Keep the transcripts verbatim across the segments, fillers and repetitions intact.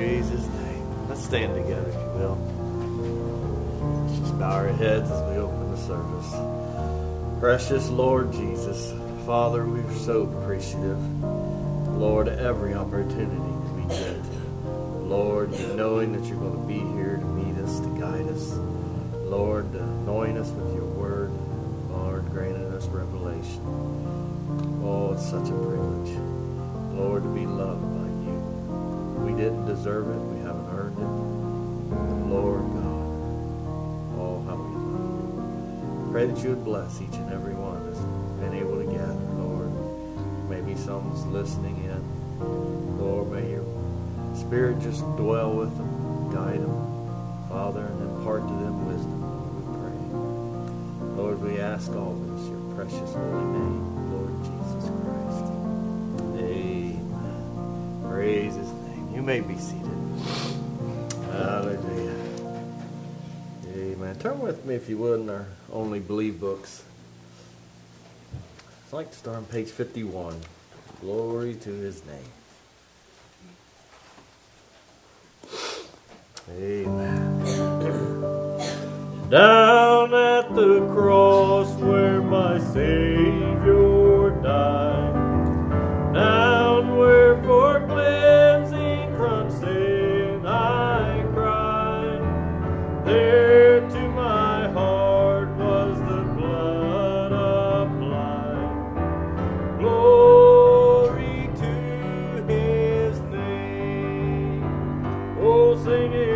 Praise his name. Let's stand together, if you will. Let's just bow our heads as we open the service. Precious Lord Jesus, Father, we're so appreciative, Lord, every opportunity that we get. Lord, knowing that you're going to be here to meet us, to guide us. Lord, anointing us with your word. Lord, granting us revelation. Oh, it's such a privilege, Lord, to be loved by you. We didn't deserve it. We haven't earned it. But Lord God, oh, how we love you. Pray that you would bless each and every one that's been able to gather, Lord. Maybe someone's listening in. Lord, may your Spirit just dwell with them, guide them, Father, and impart to them wisdom, Lord, we pray. Lord, we ask all this in your precious holy name, Lord Jesus Christ. Amen. Praise his name. You may be seated. Hallelujah. Amen. Turn with me, if you would, in our Only Believe books. I'd like to start on page fifty-one. Glory to his name. Amen. Down at the cross where my Savior died, down where for cleansing from sin I cried, there to my heart was the blood applied. Glory to his name. Oh, sing it.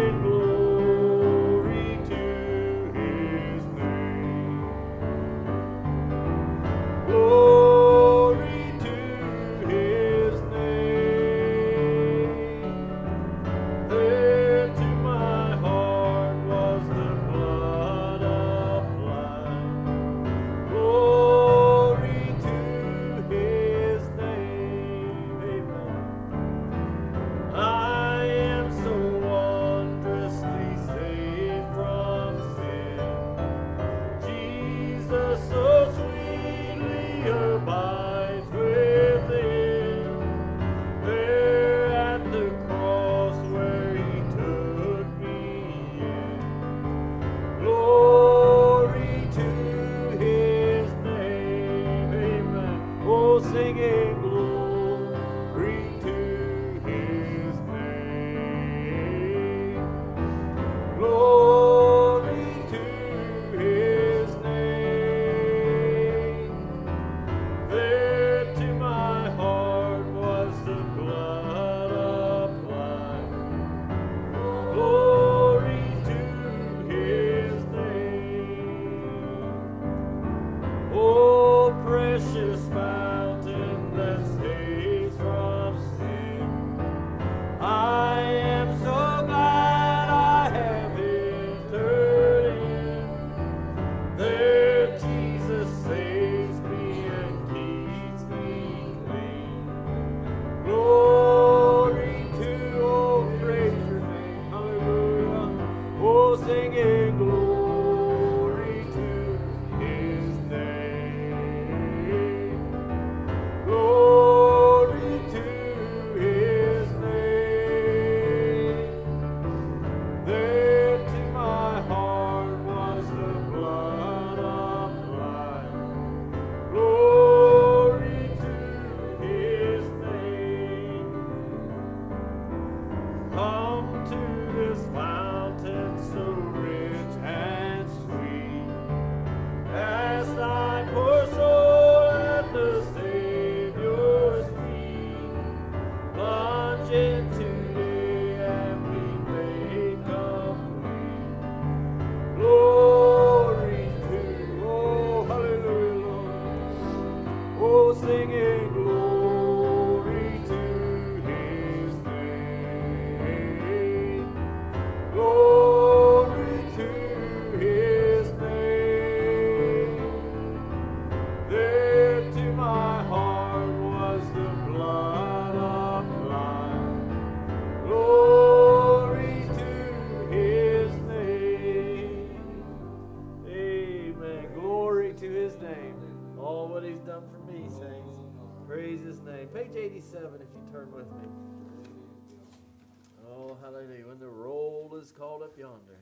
Page eighty-seven, if you turn with me. Oh, hallelujah. When the roll is called up yonder.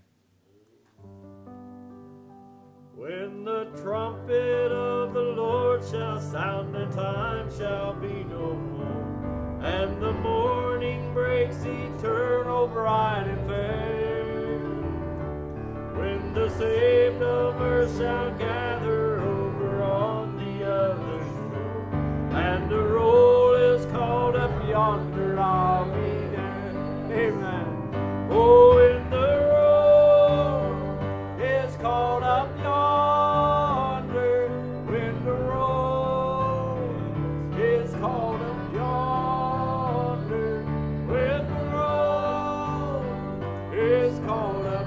When the trumpet of the Lord shall sound, and time shall be no more, and the morning breaks eternal, bright and fair. When the saved of earth shall gather over on the other shore, and the roll is called up yonder, I'll be there. Amen. Oh, when the roll is called up yonder, when the roll is called up yonder, when the roll is called up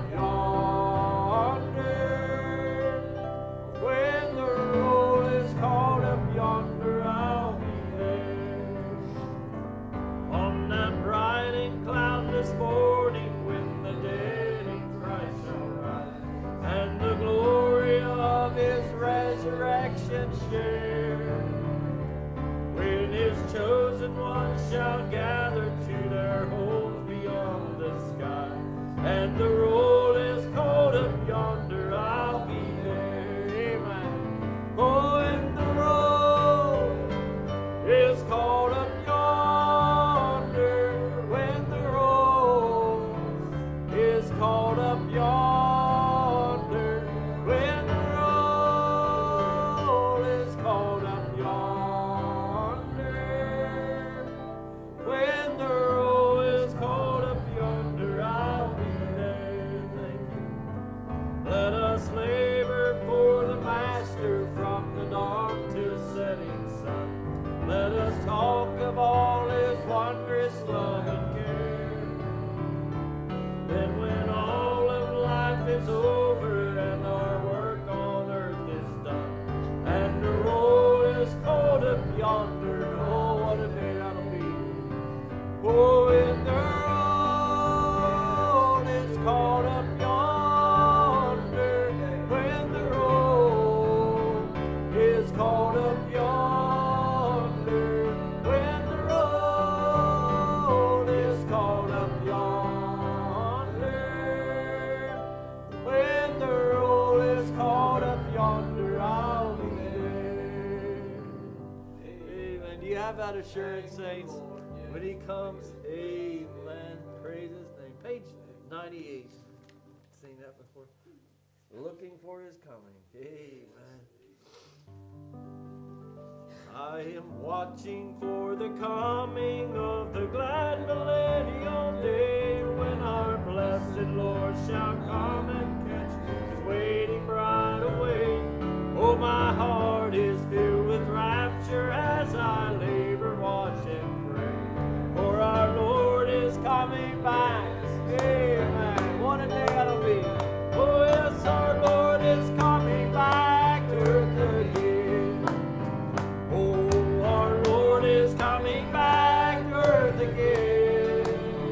yonder, when the roll is called up yonder, I'll be there. On that bright and cloudless morning, when the dead in Christ shall rise, and the glory of his resurrection share, when his chosen ones shall gather to their homes beyond the sky, and the roll is called up yonder, I'll be there. Amen. Oh, and the roll is called up yonder, when the roll is called up yonder, when the roll is called up yonder, when the roll is called up yonder, I'll be there. Thank you. Let us labor for the Master from the dawn to setting sun. Let us talk of all his wondrous love and care. Then when all of life is over and our work on earth is done, and the roll is called up yonder, oh, what a day that'll be. Oh, when the roll is called up yonder, when the roll is called up yonder, when the roll is called up yonder, when the roll is called up yonder, I'll be there. Amen. Do you have that assurance, saints? When he comes, amen. Praise his name. Page ninety-eight. Seen that before? Looking for his coming. Amen. I am watching for the coming of the glad millennial day, when our blessed Lord shall come and catch his waiting bride away. Oh, my heart is filled with rapture as I labor, watch, and pray, for our Lord is coming back. Amen. What a day that'll be. Oh, yes, our Lord is coming back to earth again. Oh, our Lord is coming back to earth again.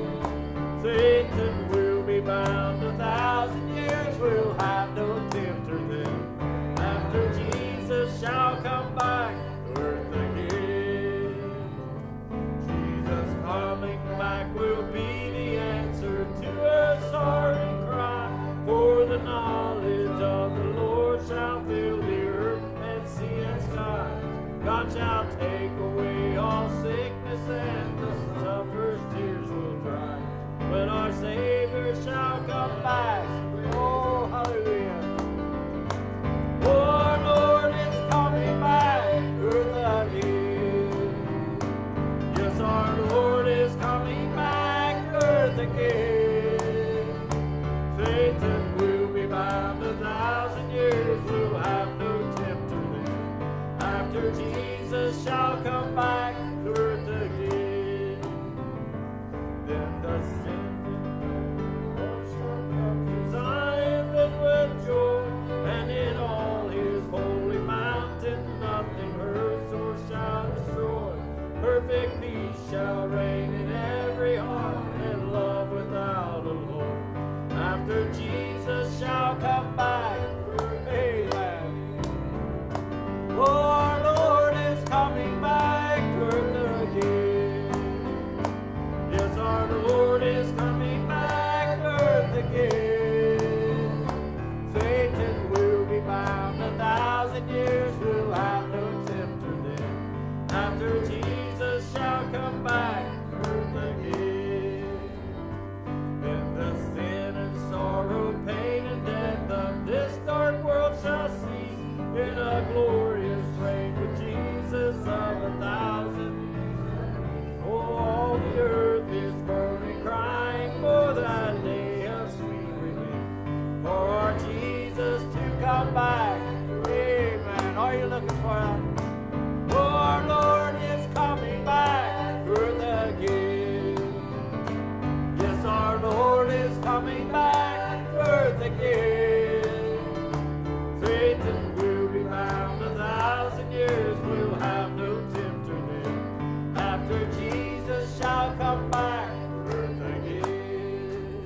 Satan will be bound a thousand years, we'll have no tempter then, after Jesus shall come back to earth again. Jesus coming back will be the answer to a sorry cry, for the knowledge of the Lord shall fill the earth and sea and skies. God shall take away all sickness, and the sufferer's tears will dry, when our Savior shall come back. Oh, hallelujah. Oh, our Lord is coming back to earth again. Yes, our Lord is coming back to earth again. Satan will be bound a thousand years, we'll have no tempter then, after Jesus shall come back to earth again. Then the sinner shall come to Zion then with joy, and in all his holy mountain nothing hurts or shall destroy. Perfect peace shall reign in every heart, and love without a Lord, after Jesus shall come back. Amen. Oh, our Lord is coming back to earth again. Yes, our Lord is coming. after Jesus shall come back to earth again. Then the sin and sorrow, pain and death of this dark world shall cease in a glorious reign with Jesus of a thousand years. Oh, all the earth is burning, crying for that day of sweet relief, for our Jesus to come back. Amen. Are you looking for that? Oh, our Lord is coming back to earth again. Yes, our Lord is coming back to earth again. Satan will be bound a thousand years, will have no tempter there, after Jesus shall come back to earth again.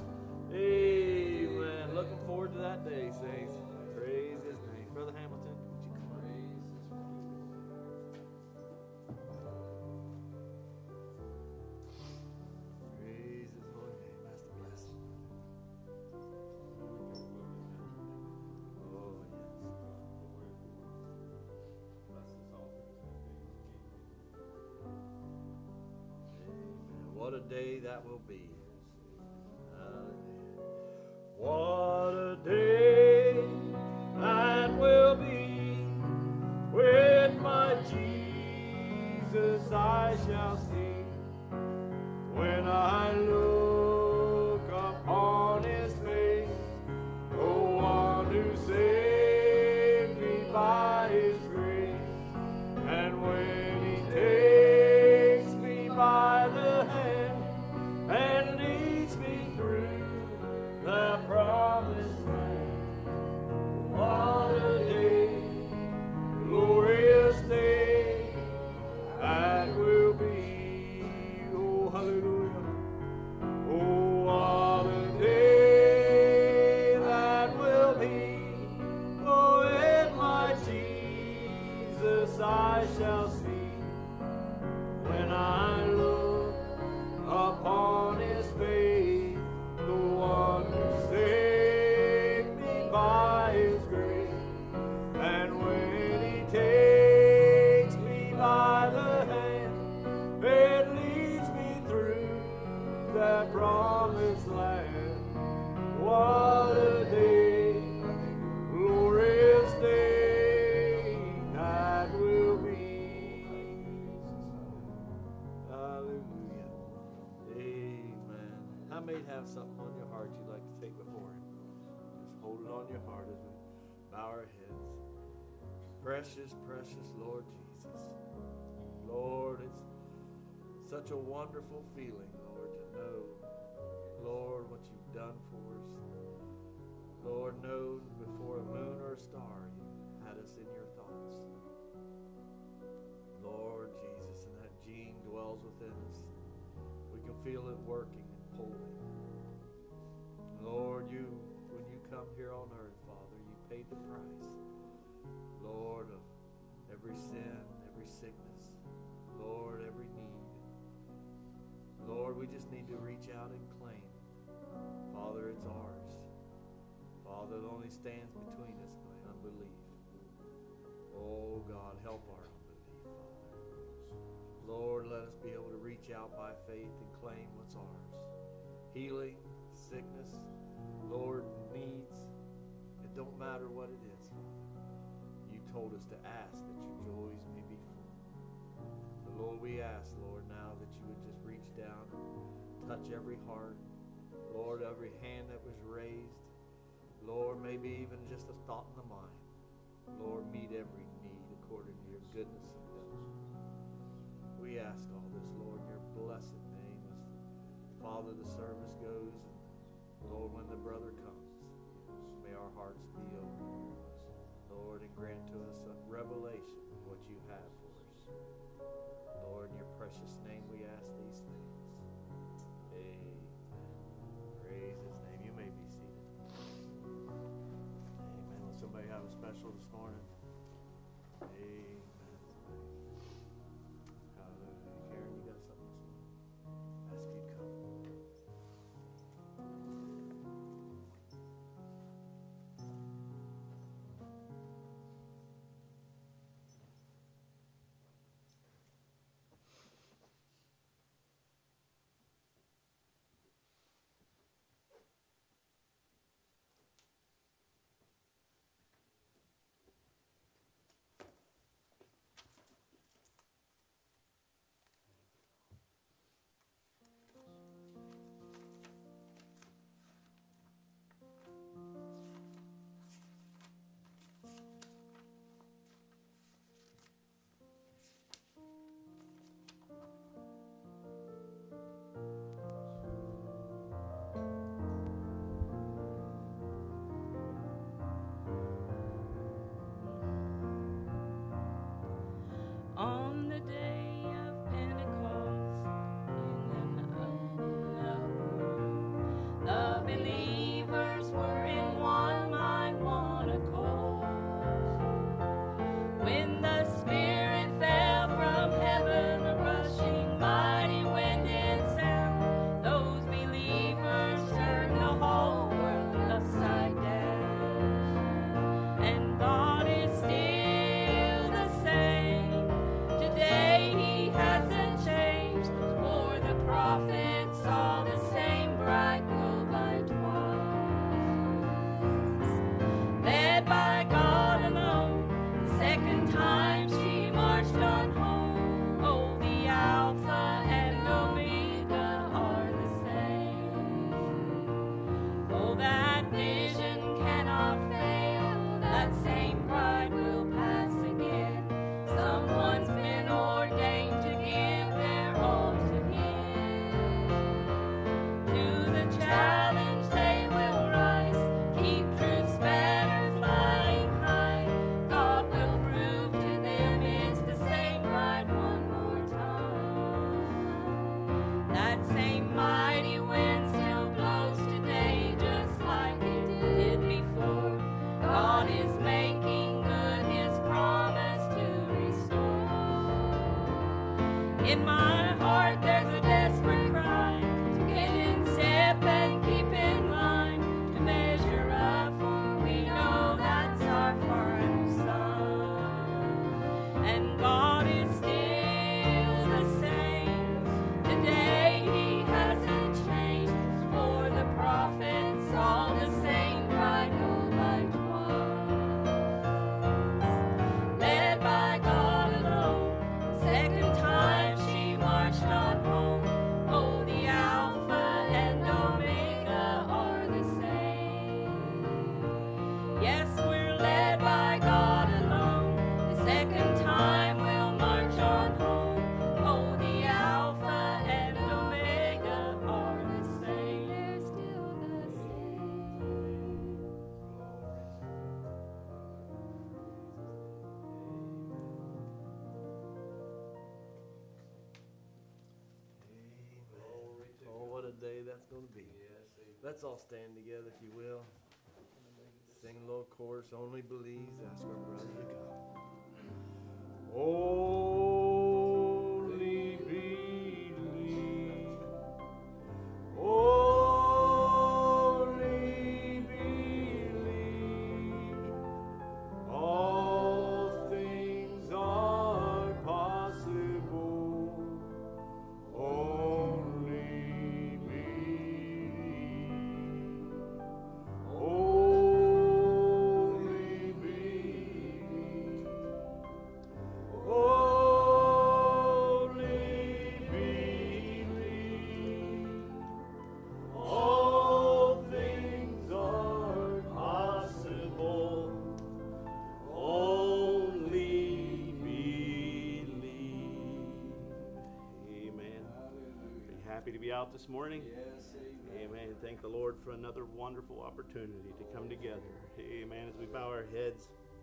Amen. Looking forward to that day, saints. Praise his name. Brother Hamilton, would you come on? Praise his holy name. That's the blessing. Oh, yes. Amen. What a day that will be. Uh, what a day that will be, with my Jesus I shall see, when I look upon his face, the one who saved me by his grace, and when he takes me by the hand and leads me through the promised land. What a day, glorious day that will be. Oh, hallelujah. Oh, what a day that will be. Oh, in my Jesus I shall see, when I look upon his face, the one who saved me by his grace, and when he takes me by the hand, it leads me through that promised land. What a day, glorious day that will be. Hallelujah. Amen. How many have something on your heart you'd like to take before him? Just hold it on your heart as we bow our heads. Precious, precious Lord Jesus. Lord, it's such a wonderful feeling, Lord, to know, Lord, what you've done for us. Lord, know before a moon or a star you had us in your thoughts. Lord Jesus, and that gene dwells within us. We can feel it working and pulling. Lord, you, when you come here on earth, Father, you paid the price, Lord, of every sin, every sickness, Lord, every need. Lord, we just need to reach out and claim. Father, it's ours. Father, it only stands between us by unbelief. Oh, God, help our unbelief, Father. Lord, let us be able to reach out by faith and claim what's ours. Healing, sickness, Lord, needs. It don't matter what it is, Father. You told us to ask that your joys may be full. So, Lord, we ask, Lord, now that you would just reach down and touch every heart. Lord, every hand that was raised. Lord, maybe even just a thought in the mind. Lord, meet every need according to your goodness and wisdom. We ask all this, Lord, in your blessed name. As Father, the service goes, and Lord, when the brother comes, may our hearts be open, Lord, and grant to us a revelation of what you have for us. Lord, in your precious name we ask these things. Amen. Praise his name. You may be seated. Amen. Will somebody have a special this morning? Amen. Hallelujah. Karen, you got something this morning? Ask you to come. In my heart there's a desperate cry to get in step and keep in line, to measure up, for we know that's our final song. And God is still the same. Today He hasn't changed. For the prophets all the same cried, "Go by twice." Led by God alone, the second time she marched on home. Oh, the Alpha and Omega are the same. Yes, we're led by God alone. The second time we'll march on home. Oh, the Alpha and Omega are the same. They're still the same. Oh, what a day that's going to be. Let's all stand together, if you will. Sing a little chorus, Only Believes. Ask our brother to come. Only believe. Only believe. All things are possible. Only believe. Only believe. Only believe. All things are possible. Only believe. Amen. Are you happy to be out this morning? Yes, amen. Amen. Thank the Lord for another wonderful opportunity to come together. Amen. As we bow our heads.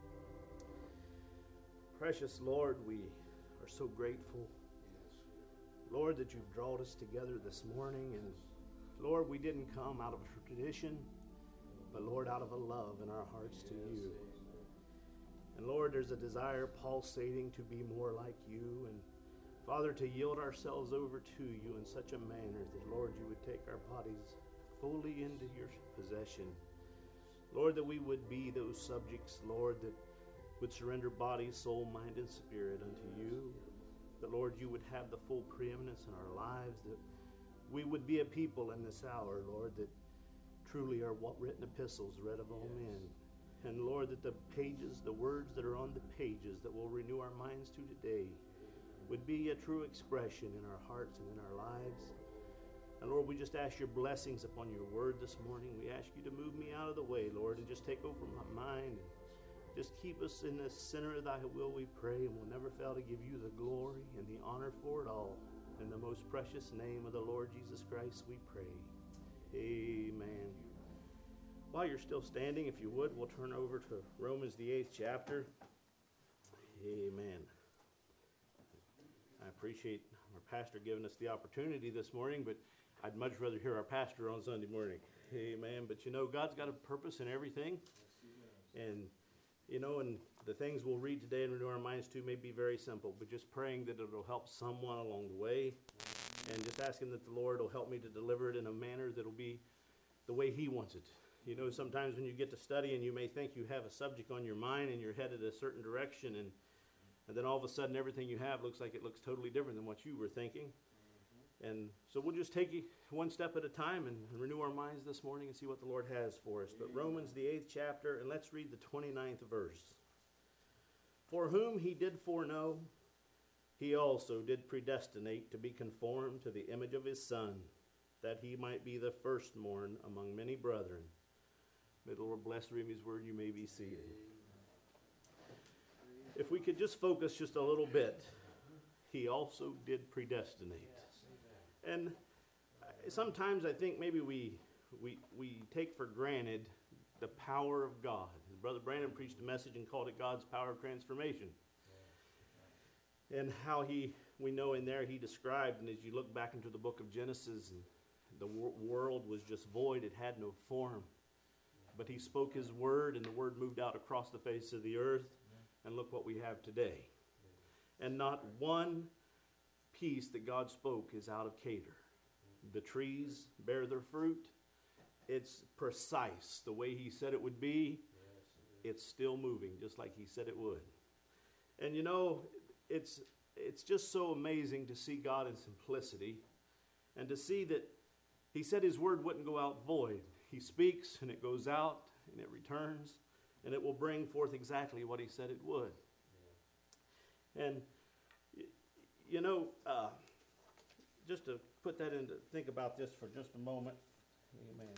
Precious Lord, we are so grateful. Lord, that you've drawn us together this morning. And Lord, we didn't come out of a tradition, but Lord, out of a love in our hearts to you. And Lord, there's a desire pulsating to be more like you. And Father, to yield ourselves over to you in such a manner that, Lord, you would take our bodies fully into your possession. Lord, that we would be those subjects, Lord, that would surrender body, soul, mind, and spirit unto you. That, Lord, you would have the full preeminence in our lives. That we would be a people in this hour, Lord, that truly are what written epistles read of all men. And, Lord, that the pages, the words that are on the pages that will renew our minds to today would be a true expression in our hearts and in our lives. And Lord, we just ask your blessings upon your word this morning. We ask you to move me out of the way, Lord, and just take over my mind. Just keep us in the center of thy will, we pray, and we'll never fail to give you the glory and the honor for it all. In the most precious name of the Lord Jesus Christ, we pray. Amen. While you're still standing, if you would, we'll turn over to Romans, the eighth chapter. Amen. I appreciate our pastor giving us the opportunity this morning, but I'd much rather hear our pastor on Sunday morning. Amen. But you know, God's got a purpose in everything. And, you know, and the things we'll read today and renew our minds to may be very simple, but just praying that it'll help someone along the way. And just asking that the Lord will help me to deliver it in a manner that'll be the way He wants it. You know, sometimes when you get to study and you may think you have a subject on your mind and you're headed a certain direction, and and then all of a sudden everything you have looks like it looks totally different than what you were thinking. Mm-hmm. And so we'll just take it one step at a time and, and renew our minds this morning and see what the Lord has for us. But Romans, the eighth chapter, and let's read the twenty-ninth verse. For whom he did foreknow, he also did predestinate to be conformed to the image of his Son, that he might be the firstborn among many brethren. May the Lord bless the reading of his word. You may be seated. If we could just focus just a little bit, he also did predestinate. And sometimes I think maybe we we we take for granted the power of God. His brother Brandon preached a message and called it God's power of transformation. And how he, we know in there he described, and as you look back into the book of Genesis, and the wor- world was just void, it had no form. But he spoke his word, and the word moved out across the face of the earth. And look what we have today. And not one peace that God spoke is out of Kedar. The trees bear their fruit. It's precise. The way he said it would be, it's still moving just like he said it would. And you know, it's it's just so amazing to see God in simplicity and to see that he said his word wouldn't go out void. He speaks and it goes out and it returns and it will bring forth exactly what he said it would. And you know, uh, just to put that into, think about this for just a moment. Amen.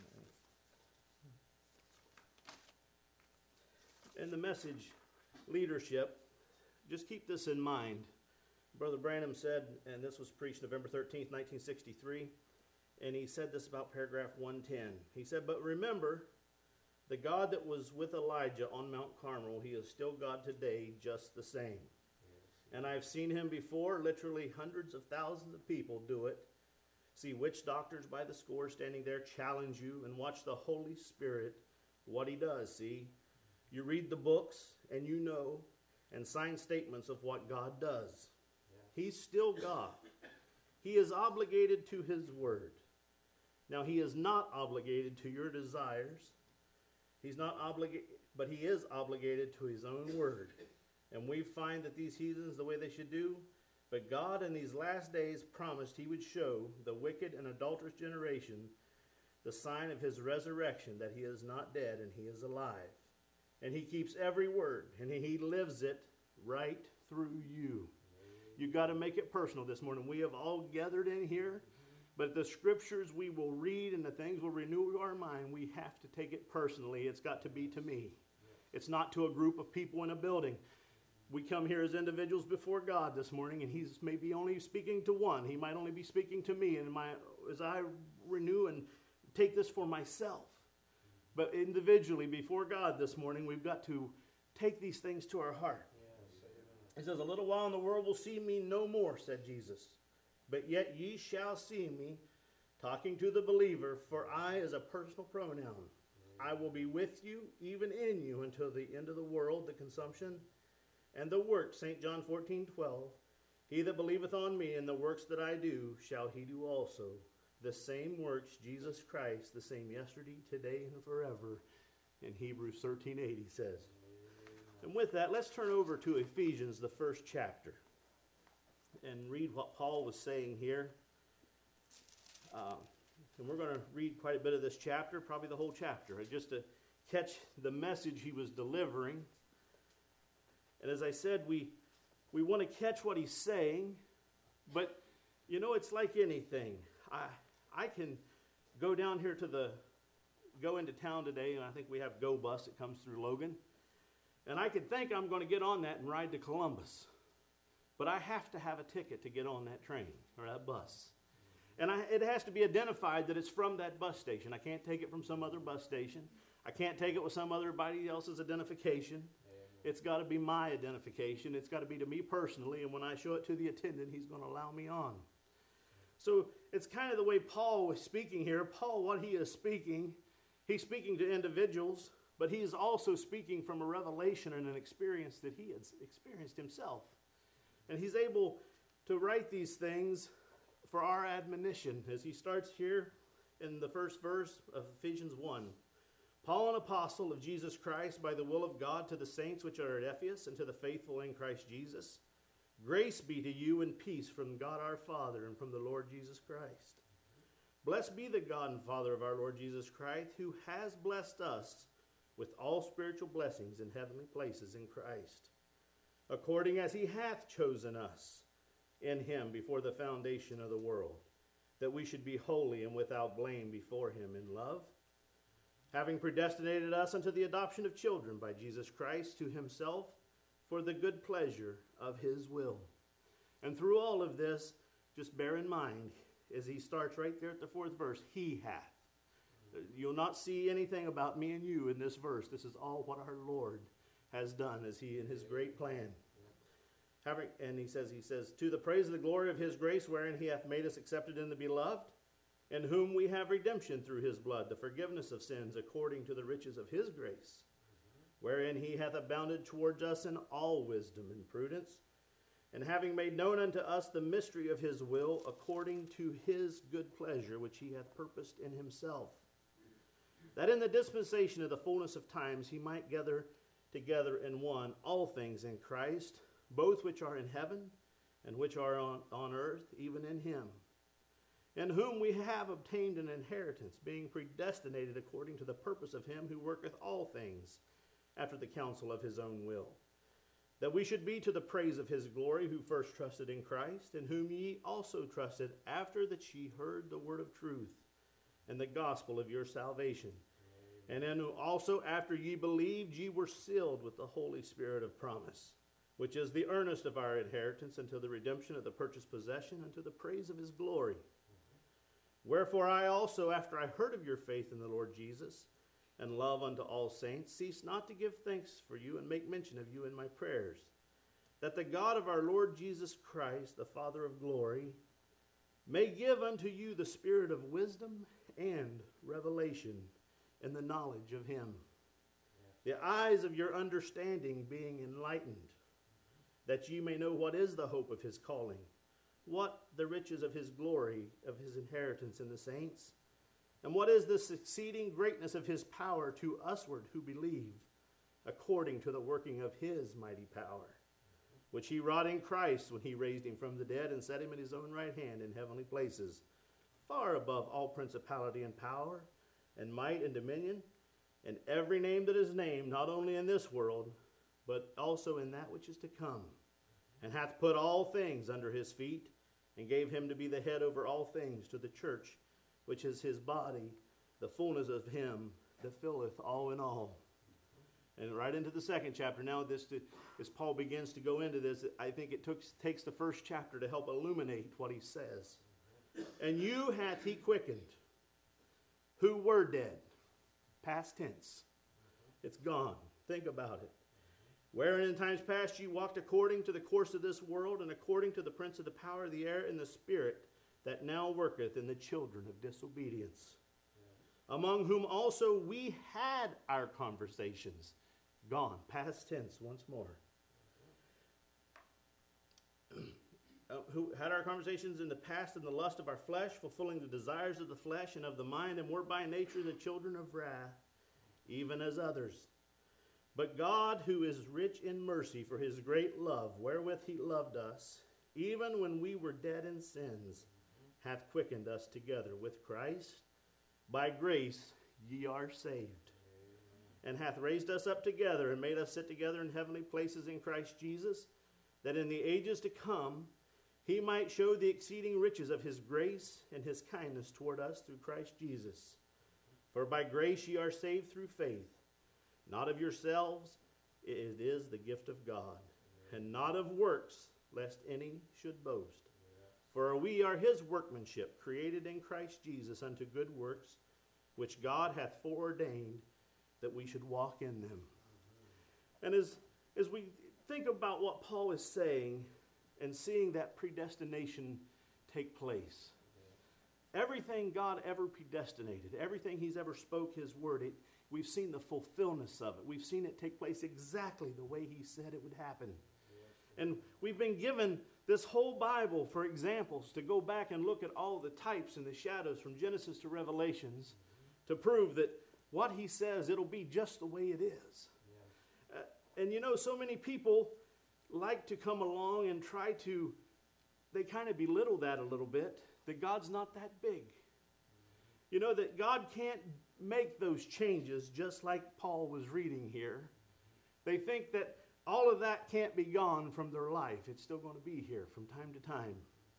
In the message, leadership, just keep this in mind. Brother Branham said, and this was preached November thirteenth, nineteen sixty-three, and he said this about paragraph one ten. He said, but remember, the God that was with Elijah on Mount Carmel, he is still God today, just the same. And I've seen him before, literally hundreds of thousands of people do it. See witch doctors by the score standing there challenge you and watch the Holy Spirit, what he does, see. You read the books and you know and sign statements of what God does. He's still God. He is obligated to his word. Now he is not obligated to your desires. He's not obligated, but he is obligated to his own word. And we find that these heathens, the way they should do, but God in these last days promised he would show the wicked and adulterous generation the sign of his resurrection, that he is not dead and he is alive. And he keeps every word, and he lives it right through you. You've got to make it personal this morning. We have all gathered in here, but the scriptures we will read and the things will renew our mind. We have to take it personally. It's got to be to me. It's not to a group of people in a building. We come here as individuals before God this morning, and he's maybe only speaking to one. He might only be speaking to me, and my, as I renew and take this for myself. But individually before God this morning, we've got to take these things to our heart. He says, a little while and the world will see me no more, said Jesus. But yet ye shall see me, talking to the believer, for I is a personal pronoun. I will be with you, even in you, until the end of the world, the consumption and the works, Saint John fourteen twelve, he that believeth on me, and the works that I do, shall he do also. The same works, Jesus Christ, the same yesterday, today, and forever, in Hebrews thirteen eight, he says. And with that, let's turn over to Ephesians, the first chapter, and read what Paul was saying here. Um, and we're going to read quite a bit of this chapter, probably the whole chapter, just to catch the message he was delivering. And as I said, we we want to catch what he's saying, but you know, it's like anything. I I can go down here to the, go into town today, and I think we have Go Bus that comes through Logan, and I could think I'm going to get on that and ride to Columbus, but I have to have a ticket to get on that train or that bus. And I, it has to be identified that it's from that bus station. I can't take it from some other bus station. I can't take it with some other body else's identification. It's got to be my identification. It's got to be to me personally. And when I show it to the attendant, he's going to allow me on. So it's kind of the way Paul was speaking here. Paul, what he is speaking, he's speaking to individuals, but he is also speaking from a revelation and an experience that he has experienced himself. And he's able to write these things for our admonition, as he starts here in the first verse of Ephesians one. Paul, an apostle of Jesus Christ, by the will of God, to the saints which are at Ephesus, and to the faithful in Christ Jesus. Grace be to you and peace from God our Father and from the Lord Jesus Christ. Blessed be the God and Father of our Lord Jesus Christ, who has blessed us with all spiritual blessings in heavenly places in Christ, according as he hath chosen us in him before the foundation of the world, that we should be holy and without blame before him in love, having predestinated us unto the adoption of children by Jesus Christ to himself, for the good pleasure of his will. And through all of this, just bear in mind, as he starts right there at the fourth verse, he hath. You'll not see anything about me and you in this verse. This is all what our Lord has done, as he in his great plan. Having, and he says, he says, to the praise of the glory of his grace, wherein he hath made us accepted in the beloved, in whom we have redemption through his blood, the forgiveness of sins, according to the riches of his grace, wherein he hath abounded towards us in all wisdom and prudence, and having made known unto us the mystery of his will, according to his good pleasure, which he hath purposed in himself, that in the dispensation of the fullness of times he might gather together in one all things in Christ, both which are in heaven and which are on, on earth, even in him, in whom we have obtained an inheritance, being predestinated according to the purpose of him who worketh all things after the counsel of his own will, that we should be to the praise of his glory, who first trusted in Christ, in whom ye also trusted, after that ye heard the word of truth, and the gospel of your salvation. Amen. And in whom also after ye believed, ye were sealed with the Holy Spirit of promise, which is the earnest of our inheritance until the redemption of the purchased possession, unto the praise of his glory. Mm-hmm. Wherefore I also, after I heard of your faith in the Lord Jesus, and love unto all saints, cease not to give thanks for you and make mention of you in my prayers, that the God of our Lord Jesus Christ, the Father of glory, may give unto you the spirit of wisdom and revelation in the knowledge of him, the eyes of your understanding being enlightened, that ye may know what is the hope of his calling, what the riches of his glory, of his inheritance in the saints, and what is the exceeding greatness of his power to usward who believe, according to the working of his mighty power, which he wrought in Christ when he raised him from the dead and set him at his own right hand in heavenly places, far above all principality and power, and might and dominion, and every name that is named, not only in this world, but also in that which is to come, and hath put all things under his feet, and gave him to be the head over all things to the church, which is his body, the fullness of him that filleth all in all. And right into the second chapter now, this to, as Paul begins to go into this, I think it took, takes the first chapter to help illuminate what he says. And you hath he quickened, who were dead. Past tense. It's gone. Think about it. Wherein in times past ye walked according to the course of this world, and according to the prince of the power of the air, and the spirit that now worketh in the children of disobedience, yeah. Among whom also we had our conversations. Gone. Past tense once more. uh, who had our conversations in the past in the lust of our flesh, fulfilling the desires of the flesh and of the mind, and were by nature the children of wrath, even as others. But God, who is rich in mercy, for his great love, wherewith he loved us, even when we were dead in sins, hath quickened us together with Christ. By grace ye are saved. And hath raised us up together, and made us sit together in heavenly places in Christ Jesus, that in the ages to come he might show the exceeding riches of his grace and his kindness toward us through Christ Jesus. For by grace ye are saved through faith, not of yourselves, it is the gift of God, and not of works, lest any should boast. For we are his workmanship, created in Christ Jesus unto good works, which God hath foreordained that we should walk in them. Mm-hmm. And as, as we think about what Paul is saying and seeing that predestination take place, yeah. Everything God ever predestinated, everything he's ever spoke his word, it, we've seen the fulfillment of it. We've seen it take place exactly the way he said it would happen. Yeah. And we've been given this whole Bible for examples to go back and look at all the types and the shadows from Genesis to Revelations to prove that what he says, it'll be just the way it is. Yeah. Uh, and you know, so many people like to come along and try to, they kind of belittle that a little bit, that God's not that big. Mm-hmm. You know, that God can't make those changes just like Paul was reading here. They think that all of that can't be gone from their life. It's still going to be here from time to time.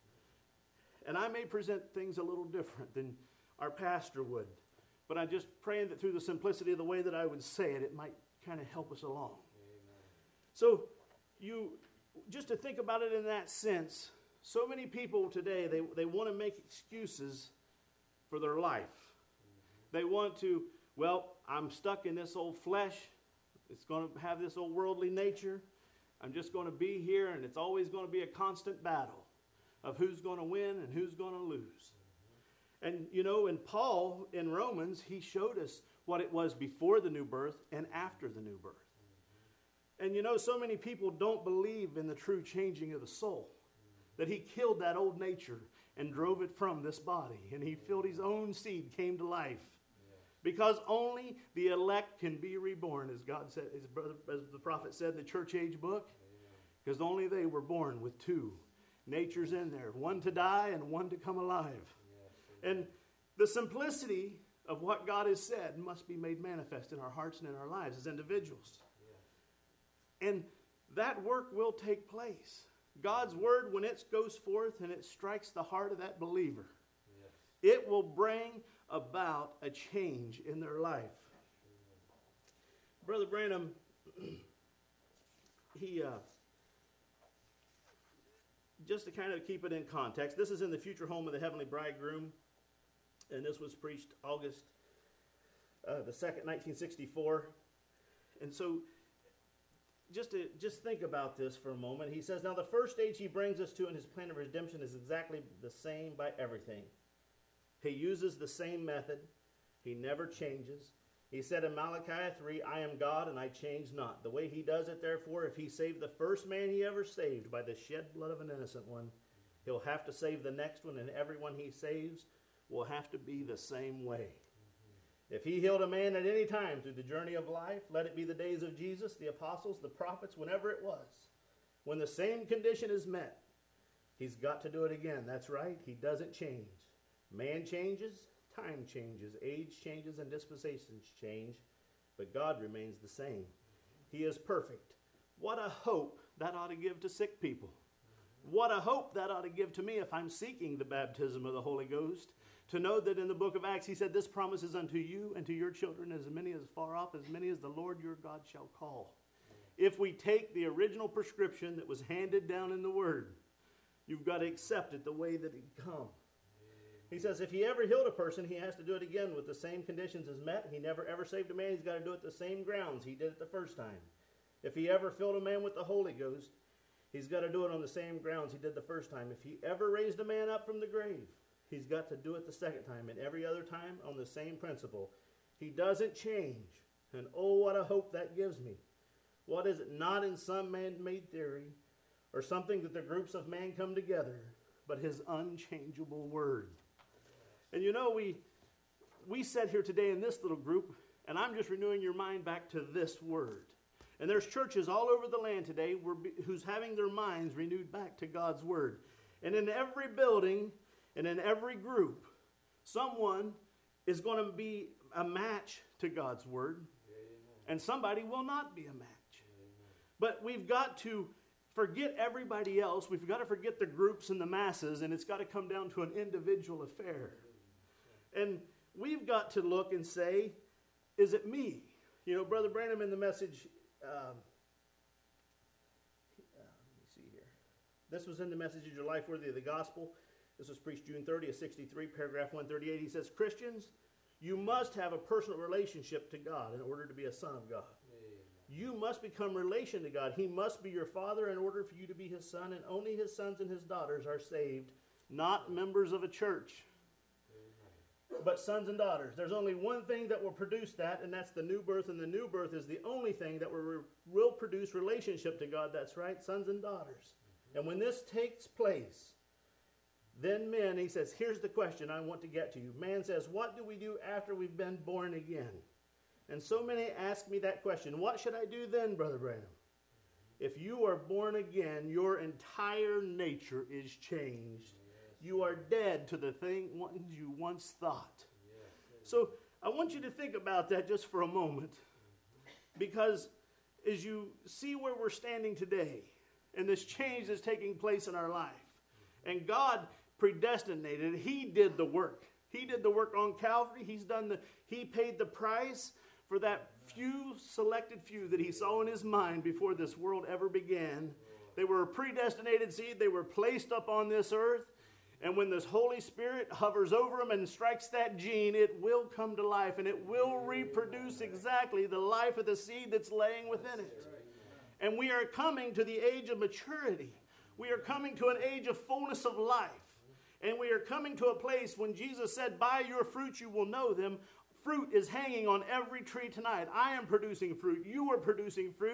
And I may present things a little different than our pastor would, but I'm just praying that through the simplicity of the way that I would say it, it might kind of help us along. Amen. So you, just to think about it in that sense, so many people today, they, they want to make excuses for their life. Mm-hmm. They want to, well, I'm stuck in this old flesh. It's going to have this old worldly nature. I'm just going to be here, and it's always going to be a constant battle of who's going to win and who's going to lose. Mm-hmm. And, you know, in Paul, in Romans, he showed us what it was before the new birth and after the new birth. And you know, so many people don't believe in the true changing of the soul, that he killed that old nature and drove it from this body, and he filled his own seed, came to life. Because only the elect can be reborn, as God said, as, brother, as the prophet said in the church age book, because only they were born with two natures in there, one to die and one to come alive. And the simplicity of what God has said must be made manifest in our hearts and in our lives as individuals. And that work will take place. God's word, when it goes forth and it strikes the heart of that believer, yes. it will bring about a change in their life. Brother Branham, he, uh, just to kind of keep it in context, this is in the future home of the heavenly bridegroom, and this was preached August uh, the second, nineteen sixty-four. And so, Just to just think about this for a moment. He says, now the first stage he brings us to in his plan of redemption is exactly the same by everything. He uses the same method. He never changes. He said in Malachi three, I am God and I change not. The way he does it, therefore, if he saved the first man he ever saved by the shed blood of an innocent one, he'll have to save the next one, and everyone he saves will have to be the same way. If he healed a man at any time through the journey of life, let it be the days of Jesus, the apostles, the prophets, whenever it was, when the same condition is met, he's got to do it again. That's right. He doesn't change. Man changes, time changes, age changes, and dispensations change, but God remains the same. He is perfect. What a hope that ought to give to sick people. What a hope that ought to give to me if I'm seeking the baptism of the Holy Ghost. To know that in the book of Acts, he said, this promise is unto you and to your children, as many as far off, as many as the Lord your God shall call. If we take the original prescription that was handed down in the Word, you've got to accept it the way that it come. He says if he ever healed a person, he has to do it again with the same conditions as met. He never ever saved a man. He's got to do it the same grounds he did it the first time. If he ever filled a man with the Holy Ghost, he's got to do it on the same grounds he did the first time. If he ever raised a man up from the grave, he's got to do it the second time, and every other time on the same principle. He doesn't change. And oh, what a hope that gives me. What is it? Not in some man-made theory or something that the groups of man come together, but his unchangeable word. And you know, we we sat here today in this little group, and I'm just renewing your mind back to this word. And there's churches all over the land today who's having their minds renewed back to God's word. And in every building and in every group, someone is going to be a match to God's word, and somebody will not be a match. But we've got to forget everybody else. We've got to forget the groups and the masses, and it's got to come down to an individual affair. And we've got to look and say, is it me? You know, Brother Branham in the message, um, uh, let me see here. This was in the message of Your Life Worthy of the Gospel. This was preached June thirtieth, sixty-three, paragraph one thirty-eight. He says, Christians, you must have a personal relationship to God in order to be a son of God. You must become relation to God. He must be your father in order for you to be his son, and only his sons and his daughters are saved, not members of a church, but sons and daughters. There's only one thing that will produce that, and that's the new birth, and the new birth is the only thing that will, will produce relationship to God. That's right, sons and daughters. And when this takes place, then men, he says, here's the question I want to get to you. Man says, what do we do after we've been born again? And so many ask me that question. What should I do then, Brother Branham? If you are born again, your entire nature is changed. You are dead to the thing you once thought. So I want you to think about that just for a moment. Because as you see where we're standing today, and this change that's taking place in our life, and God predestinated, he did the work. He did the work on Calvary. He's done the, he paid the price for that few, selected few that he saw in his mind before this world ever began. They were a predestinated seed. They were placed up on this earth. And when this Holy Spirit hovers over them and strikes that gene, it will come to life, and it will reproduce exactly the life of the seed that's laying within it. And we are coming to the age of maturity. We are coming to an age of fullness of life. And we are coming to a place when Jesus said, by your fruits you will know them. Fruit is hanging on every tree tonight. I am producing fruit. You are producing fruit.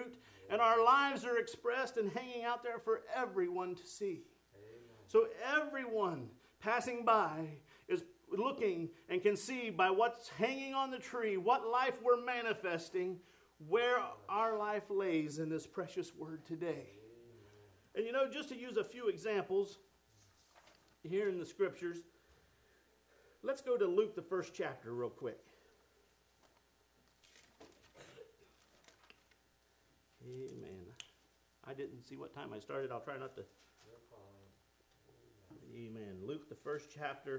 And our lives are expressed and hanging out there for everyone to see. So everyone passing by is looking and can see by what's hanging on the tree, what life we're manifesting, where our life lays in this precious word today. And you know, just to use a few examples here in the scriptures, let's go to Luke, the first chapter, real quick. Amen. I didn't see what time I started. I'll try not to. Amen. Luke, the first chapter.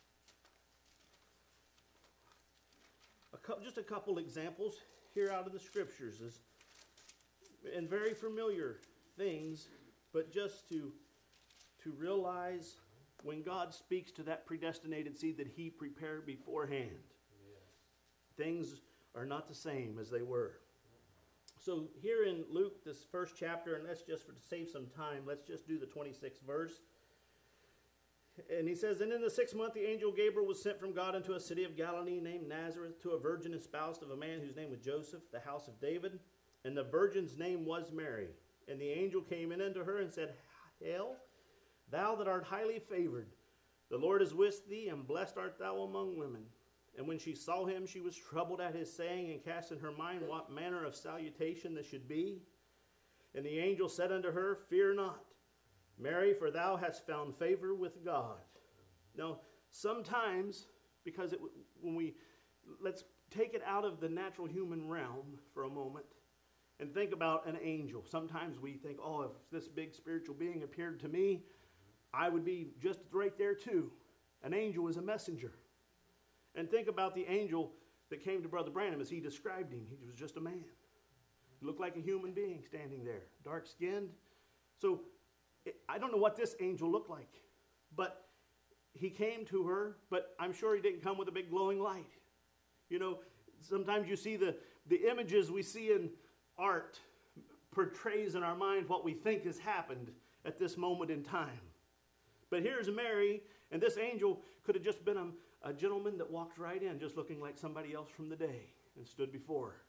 A co- just a couple examples here out of the scriptures, is, and very familiar things, but just to to realize when God speaks to that predestinated seed that He prepared beforehand, yes, things are not the same as they were. So here in Luke, this first chapter, and let's just, for to save some time, let's just do the twenty-sixth verse. And he says, "And in the sixth month the angel Gabriel was sent from God into a city of Galilee named Nazareth to a virgin espoused of a man whose name was Joseph, the house of David. And the virgin's name was Mary. And the angel came in unto her and said, Hail, thou that art highly favored, the Lord is with thee, and blessed art thou among women. And when she saw him, she was troubled at his saying, and cast in her mind what manner of salutation this should be. And the angel said unto her, Fear not, Mary, for thou hast found favor with God." Now, sometimes, because it, when we, let's take it out of the natural human realm for a moment and think about an angel. Sometimes we think, oh, if this big spiritual being appeared to me, I would be just right there too. An angel is a messenger. And think about the angel that came to Brother Branham as he described him. He was just a man. He looked like a human being standing there, dark-skinned. So, I don't know what this angel looked like, but he came to her, but I'm sure he didn't come with a big glowing light. You know, sometimes you see the, the images we see in art portrays in our mind what we think has happened at this moment in time. But here's Mary, and this angel could have just been a, a gentleman that walked right in, just looking like somebody else from the day, and stood before her.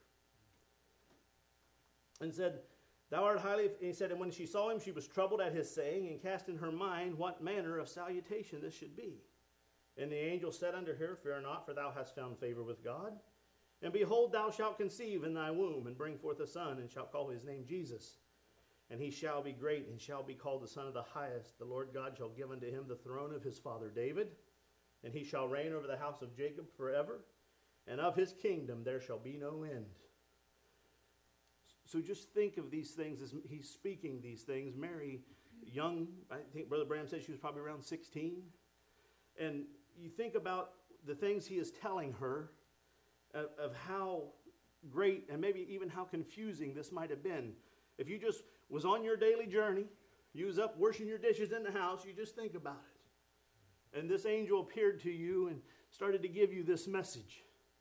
And said, Thou art highly, he said, and when she saw him, she was troubled at his saying, and cast in her mind what manner of salutation this should be. And the angel said unto her, Fear not, for thou hast found favor with God. And behold, thou shalt conceive in thy womb, and bring forth a son, and shalt call his name Jesus. And he shall be great, and shall be called the Son of the Highest. The Lord God shall give unto him the throne of his father David, and he shall reign over the house of Jacob forever, and of his kingdom there shall be no end. So just think of these things as he's speaking these things. Mary, young, I think Brother Branham said she was probably around sixteen. And you think about the things he is telling her of, of how great and maybe even how confusing this might have been. If you just was on your daily journey, you was up washing your dishes in the house, you just think about it. And this angel appeared to you and started to give you this message.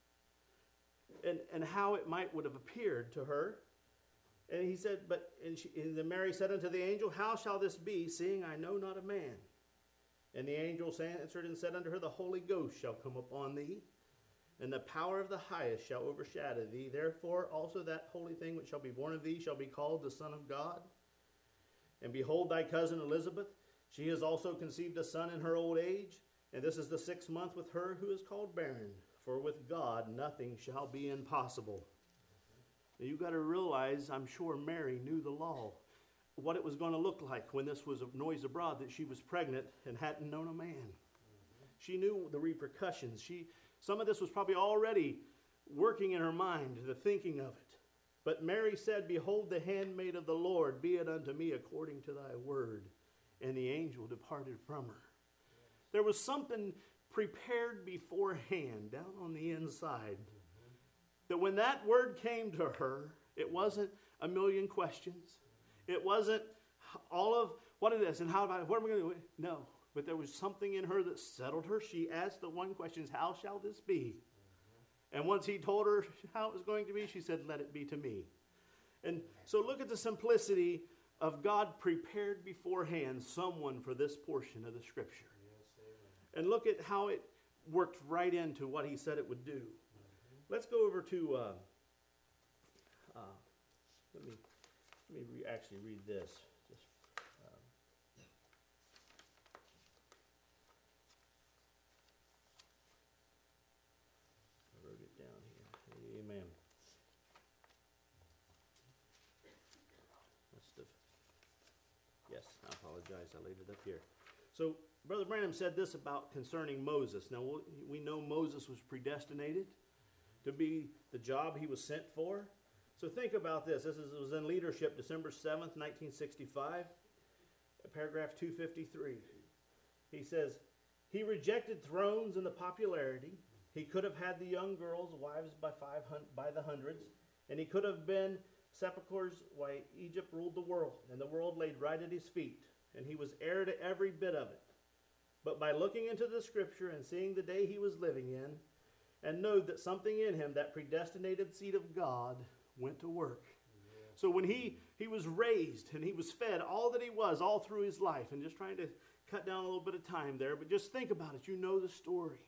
And, and how it might would have appeared to her. And he said, but and, she, and then Mary said unto the angel, How shall this be, seeing I know not a man? And the angel answered and said unto her, The Holy Ghost shall come upon thee, and the power of the highest shall overshadow thee. Therefore also that holy thing which shall be born of thee shall be called the Son of God. And behold, thy cousin Elizabeth, she has also conceived a son in her old age, and this is the sixth month with her who is called barren. For with God nothing shall be impossible. Now, you've got to realize, I'm sure Mary knew the law, what it was going to look like when this was a noise abroad that she was pregnant and hadn't known a man. Mm-hmm. She knew the repercussions. She, some of this was probably already working in her mind, the thinking of it. But Mary said, Behold the handmaid of the Lord, be it unto me according to thy word. And the angel departed from her. Yes. There was something prepared beforehand down on the inside. That when that word came to her, it wasn't a million questions. It wasn't all of, what is this and how about it? What am I going to do? No. But there was something in her that settled her. She asked the one question, how shall this be? And once he told her how it was going to be, she said, let it be to me. And so look at the simplicity of God prepared beforehand someone for this portion of the scripture. And look at how it worked right into what he said it would do. Let's go over to, uh, uh, let me let me re- actually read this. Just, um, I wrote it down here. Amen. Must have. Yes, I apologize. I laid it up here. So, Brother Branham said this about concerning Moses. Now, we know Moses was predestinated to be the job he was sent for. So think about this. This is, was in leadership December seventh, nineteen sixty-five, paragraph two fifty-three. He says, he rejected thrones and the popularity. He could have had the young girls, wives by, five hundred, by the hundreds, and he could have been sepulchres while Egypt ruled the world, and the world laid right at his feet, and he was heir to every bit of it. But by looking into the scripture and seeing the day he was living in, and know that something in him, that predestinated seed of God, went to work. Yeah. So when he, he was raised and he was fed all that he was all through his life, and just trying to cut down a little bit of time there, but just think about it. You know the story.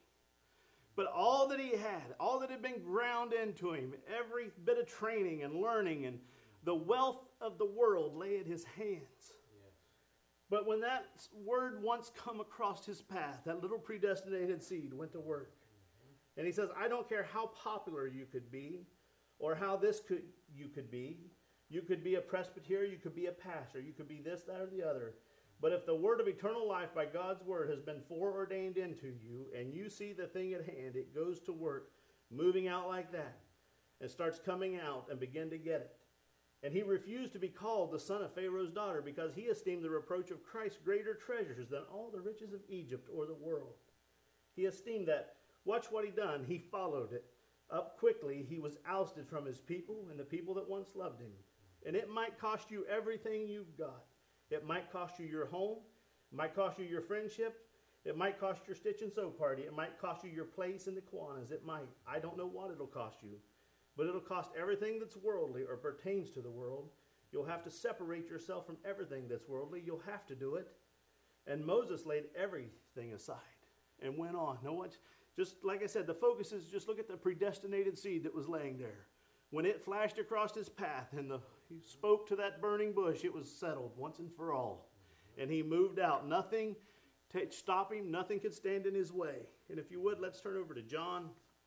But all that he had, all that had been ground into him, every bit of training and learning and the wealth of the world lay at his hands. Yeah. But when that word once come across his path, that little predestinated seed went to work. Mm-hmm. And he says, I don't care how popular you could be, or how this could you could be. You could be a presbyter, you could be a pastor, you could be this, that, or the other. But if the word of eternal life by God's word has been foreordained into you, and you see the thing at hand, it goes to work, moving out like that, and starts coming out and begin to get it. And he refused to be called the son of Pharaoh's daughter, because he esteemed the reproach of Christ greater treasures than all the riches of Egypt or the world. He esteemed that. Watch what he done. He followed it. Up quickly, he was ousted from his people and the people that once loved him. And it might cost you everything you've got. It might cost you your home. It might cost you your friendship. It might cost your stitch and sew party. It might cost you your place in the Kiwanis. It might. I don't know what it'll cost you. But it'll cost everything that's worldly or pertains to the world. You'll have to separate yourself from everything that's worldly. You'll have to do it. And Moses laid everything aside and went on. No one... Just like I said, the focus is just look at the predestinated seed that was laying there. When it flashed across his path and the, he spoke to that burning bush, it was settled once and for all. And he moved out. Nothing to stop him. Nothing could stand in his way. And if you would, let's turn over to John,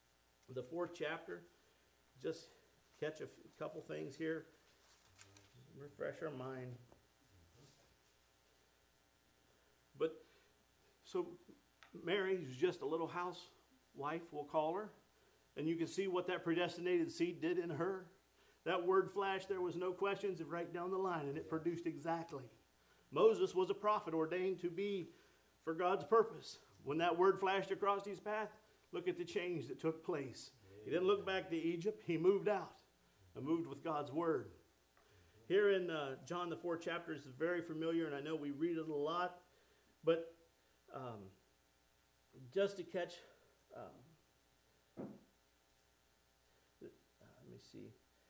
the fourth chapter. Just catch a f- couple things here. Refresh our mind. But, so Mary is just a little housewife, we'll call her. And you can see what that predestinated seed did in her. That word flashed, there was no questions, right down the line, and it produced exactly. Moses was a prophet ordained to be for God's purpose. When that word flashed across his path, look at the change that took place. He didn't look back to Egypt, he moved out and moved with God's word. Here in uh, John the fourth chapter, this is very familiar, and I know we read it a lot, but um, just to catch, um, uh, let me see.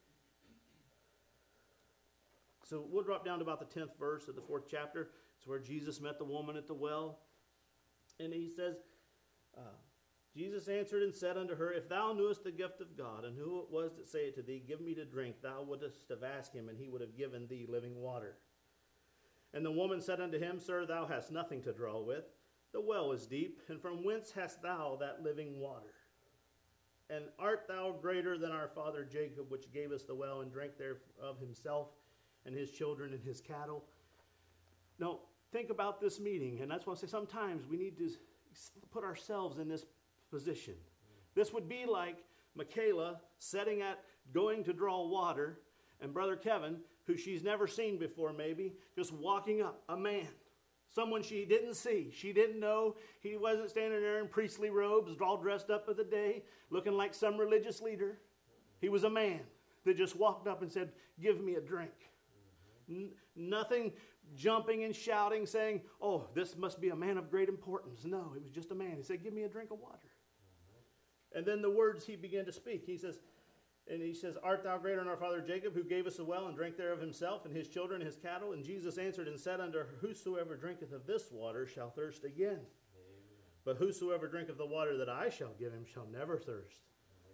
So we'll drop down to about the tenth verse of the fourth chapter. It's where Jesus met the woman at the well. And he says, uh, Jesus answered and said unto her, If thou knewest the gift of God, and who it was that saith to thee, Give me to drink, thou wouldst have asked him, and he would have given thee living water. And the woman said unto him, Sir, thou hast nothing to draw with. The well is deep, and from whence hast thou that living water? And art thou greater than our father Jacob, which gave us the well, and drank thereof himself, and his children, and his cattle? Now, think about this meeting, and that's why I say sometimes we need to put ourselves in this position. This would be like Michaela setting at going to draw water, and Brother Kevin, who she's never seen before maybe, just walking up, a man. Someone she didn't see. She didn't know. He wasn't standing there in priestly robes, all dressed up for the day, looking like some religious leader. He was a man that just walked up and said, Give me a drink. N- nothing jumping and shouting, saying, oh, this must be a man of great importance. No, it was just a man. He said, give me a drink of water. Mm-hmm. And then the words he began to speak. He says, and he says, Art thou greater than our father Jacob, who gave us a well and drank thereof himself, and his children, and his cattle? And Jesus answered and said unto her, Whosoever drinketh of this water shall thirst again. Amen. But whosoever drinketh the water that I shall give him shall never thirst. Amen.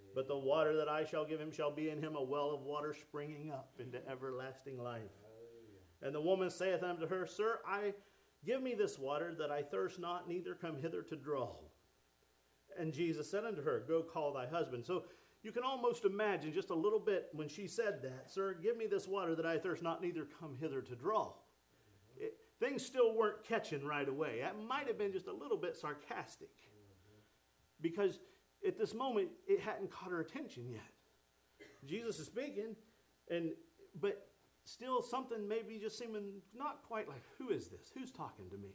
But the water that I shall give him shall be in him a well of water springing up into everlasting life. And the woman saith unto her, Sir, I give me this water, that I thirst not, neither come hither to draw. And Jesus said unto her, Go call thy husband. So you can almost imagine just a little bit when she said that, Sir, give me this water, that I thirst not, neither come hither to draw. It, things still weren't catching right away. That might have been just a little bit sarcastic. Because at this moment, it hadn't caught her attention yet. Jesus is speaking, and but still something maybe just seeming not quite like, who is this? Who's talking to me?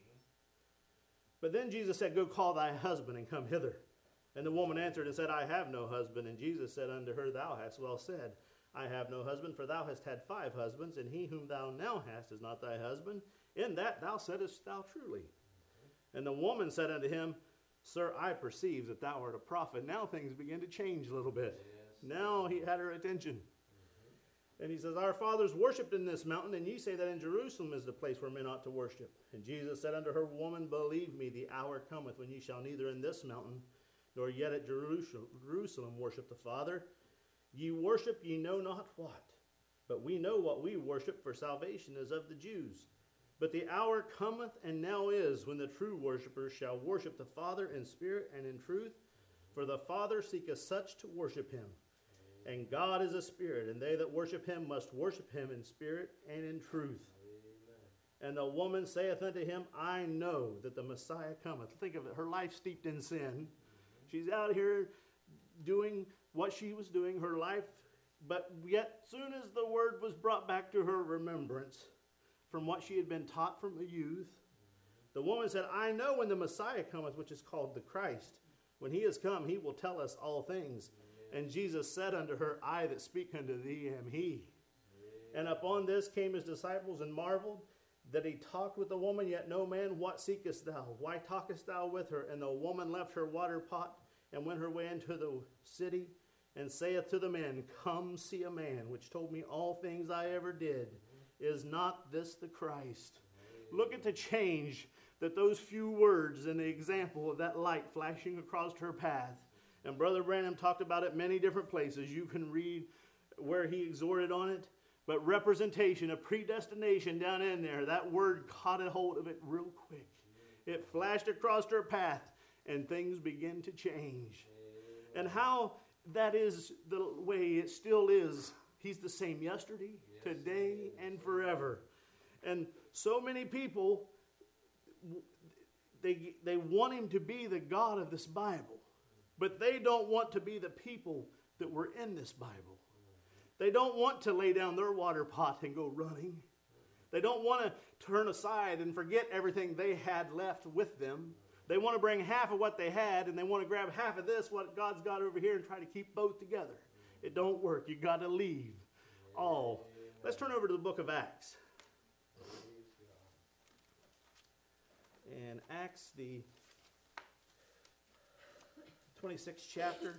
But then Jesus said, Go call thy husband and come hither. And the woman answered and said, I have no husband. And Jesus said unto her, Thou hast well said, I have no husband, for thou hast had five husbands, and he whom thou now hast is not thy husband. In that thou saidest thou truly. And the woman said unto him, Sir, I perceive that thou art a prophet. Now things begin to change a little bit. Yes. Now he had her attention. And he says, Our fathers worshipped in this mountain, and ye say that in Jerusalem is the place where men ought to worship. And Jesus said unto her, Woman, believe me, the hour cometh when ye shall neither in this mountain, nor yet at Jerusalem, Jerusalem worship the Father. Ye worship ye know not what. But we know what we worship, for salvation is of the Jews. But the hour cometh, and now is, when the true worshipers shall worship the Father in spirit and in truth. For the Father seeketh such to worship him. And God is a spirit, and they that worship him must worship him in spirit and in truth. Amen. And the woman saith unto him, I know that the Messiah cometh. Think of it, her life steeped in sin. Mm-hmm. She's out here doing what she was doing, her life. But yet, soon as the word was brought back to her remembrance from what she had been taught from a youth, mm-hmm. the woman said, I know when the Messiah cometh, which is called the Christ. When he is come, he will tell us all things. And Jesus said unto her, I that speak unto thee am he. Yeah. And upon this came his disciples and marveled that he talked with the woman, yet no man, what seekest thou? Why talkest thou with her? And the woman left her water pot and went her way into the city and saith to the men, Come see a man which told me all things I ever did. Mm-hmm. Is not this the Christ? Yeah. Look at the change that those few words and the example of that light flashing across her path. And Brother Branham talked about it many different places. You can read where he exhorted on it. But representation, a predestination down in there, that word caught a hold of it real quick. It flashed across her path, and things begin to change. And how that is the way it still is. He's the same yesterday, today, and forever. And so many people, they, they want him to be the God of this Bible. But they don't want to be the people that were in this Bible. They don't want to lay down their water pot and go running. They don't want to turn aside and forget everything they had left with them. They want to bring half of what they had, and they want to grab half of this, what God's got over here, and try to keep both together. It don't work. You got to leave all. Let's turn over to the book of Acts. And Acts, the twenty-sixth chapter.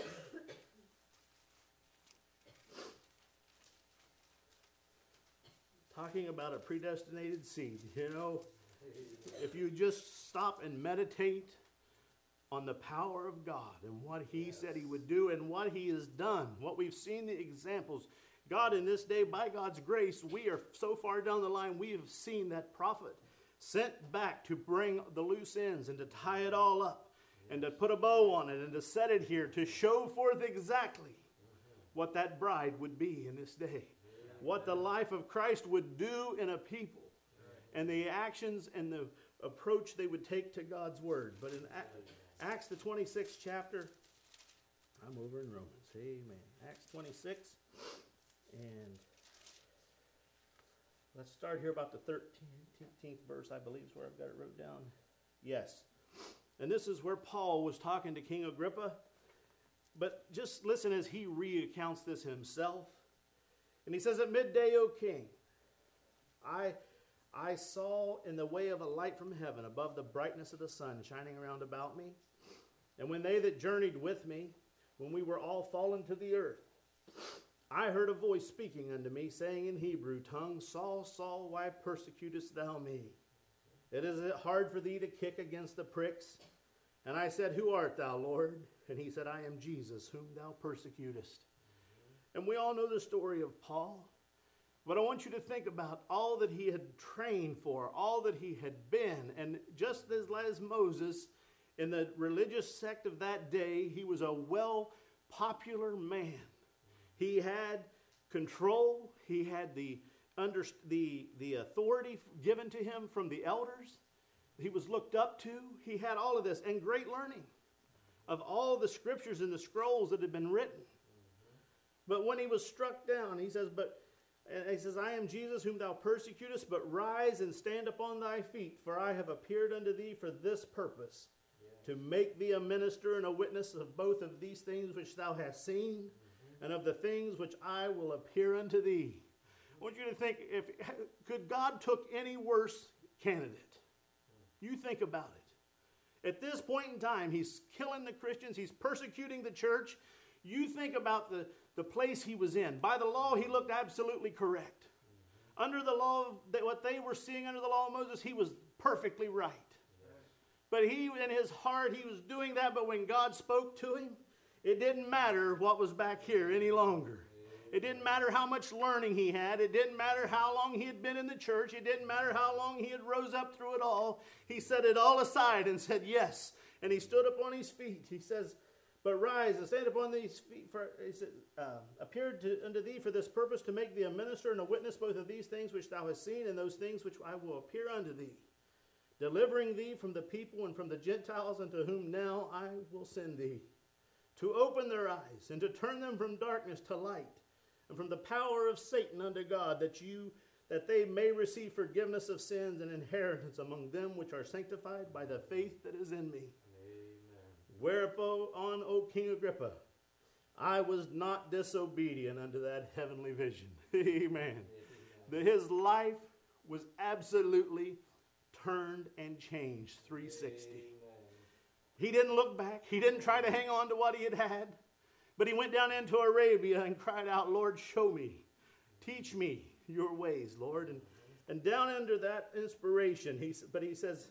Talking about a predestinated seed. You know, if you just stop and meditate on the power of God and what he yes. said he would do and what he has done, what we've seen the examples. God, in this day, by God's grace, we are so far down the line, we have seen that prophet sent back to bring the loose ends and to tie it all up. And to put a bow on it and to set it here to show forth exactly what that bride would be in this day. What the life of Christ would do in a people. And the actions and the approach they would take to God's word. But in Acts the twenty-sixth chapter, I'm over in Romans. Amen. Acts twenty-six. And let's start here about the thirteenth verse, I believe is where I've got it wrote down. Yes. And this is where Paul was talking to King Agrippa. But just listen as he recounts this himself. And he says, At midday, O king, I, I saw in the way of a light from heaven above the brightness of the sun shining around about me. And when they that journeyed with me, when we were all fallen to the earth, I heard a voice speaking unto me, saying in Hebrew tongue, Saul, Saul, why persecutest thou me? It is hard for thee to kick against the pricks. And I said, who art thou, Lord? And he said, I am Jesus, whom thou persecutest. And we all know the story of Paul. But I want you to think about all that he had trained for, all that he had been. And just as, as Moses, in the religious sect of that day, he was a well-popular man. He had control. He had the, under, the, the authority given to him from the elders. He was looked up to. He had all of this and great learning of all the scriptures and the scrolls that had been written. But when he was struck down, he says, but and he says, I am Jesus whom thou persecutest, but rise and stand upon thy feet, for I have appeared unto thee for this purpose, yeah. to make thee a minister and a witness of both of these things which thou hast seen, mm-hmm. and of the things which I will appear unto thee. I want you to think, if could God took any worse candidate? You think about it. At this point in time, he's killing the Christians, he's persecuting the church. You think about the, the place he was in. By the law, he looked absolutely correct. Mm-hmm. Under the law, what they were seeing under the law of Moses, he was perfectly right. Yes. But he, in his heart, he was doing that, but when God spoke to him, it didn't matter what was back here any longer. It didn't matter how much learning he had. It didn't matter how long he had been in the church. It didn't matter how long he had rose up through it all. He set it all aside and said yes. And he stood up on his feet. He says, but rise and stand upon these feet. For, he said, uh, appeared to, unto thee for this purpose, to make thee a minister and a witness both of these things which thou hast seen, and those things which I will appear unto thee, delivering thee from the people and from the Gentiles, unto whom now I will send thee, to open their eyes and to turn them from darkness to light, and from the power of Satan unto God, that you that they may receive forgiveness of sins and inheritance among them which are sanctified by the faith that is in me. Whereupon, O King Agrippa, I was not disobedient unto that heavenly vision. Amen. That his life was absolutely turned and changed three sixty. Amen. He didn't look back. He didn't try to hang on to what he had had. But he went down into Arabia and cried out, Lord, show me. Teach me your ways, Lord. And, and down under that inspiration, he, but he says,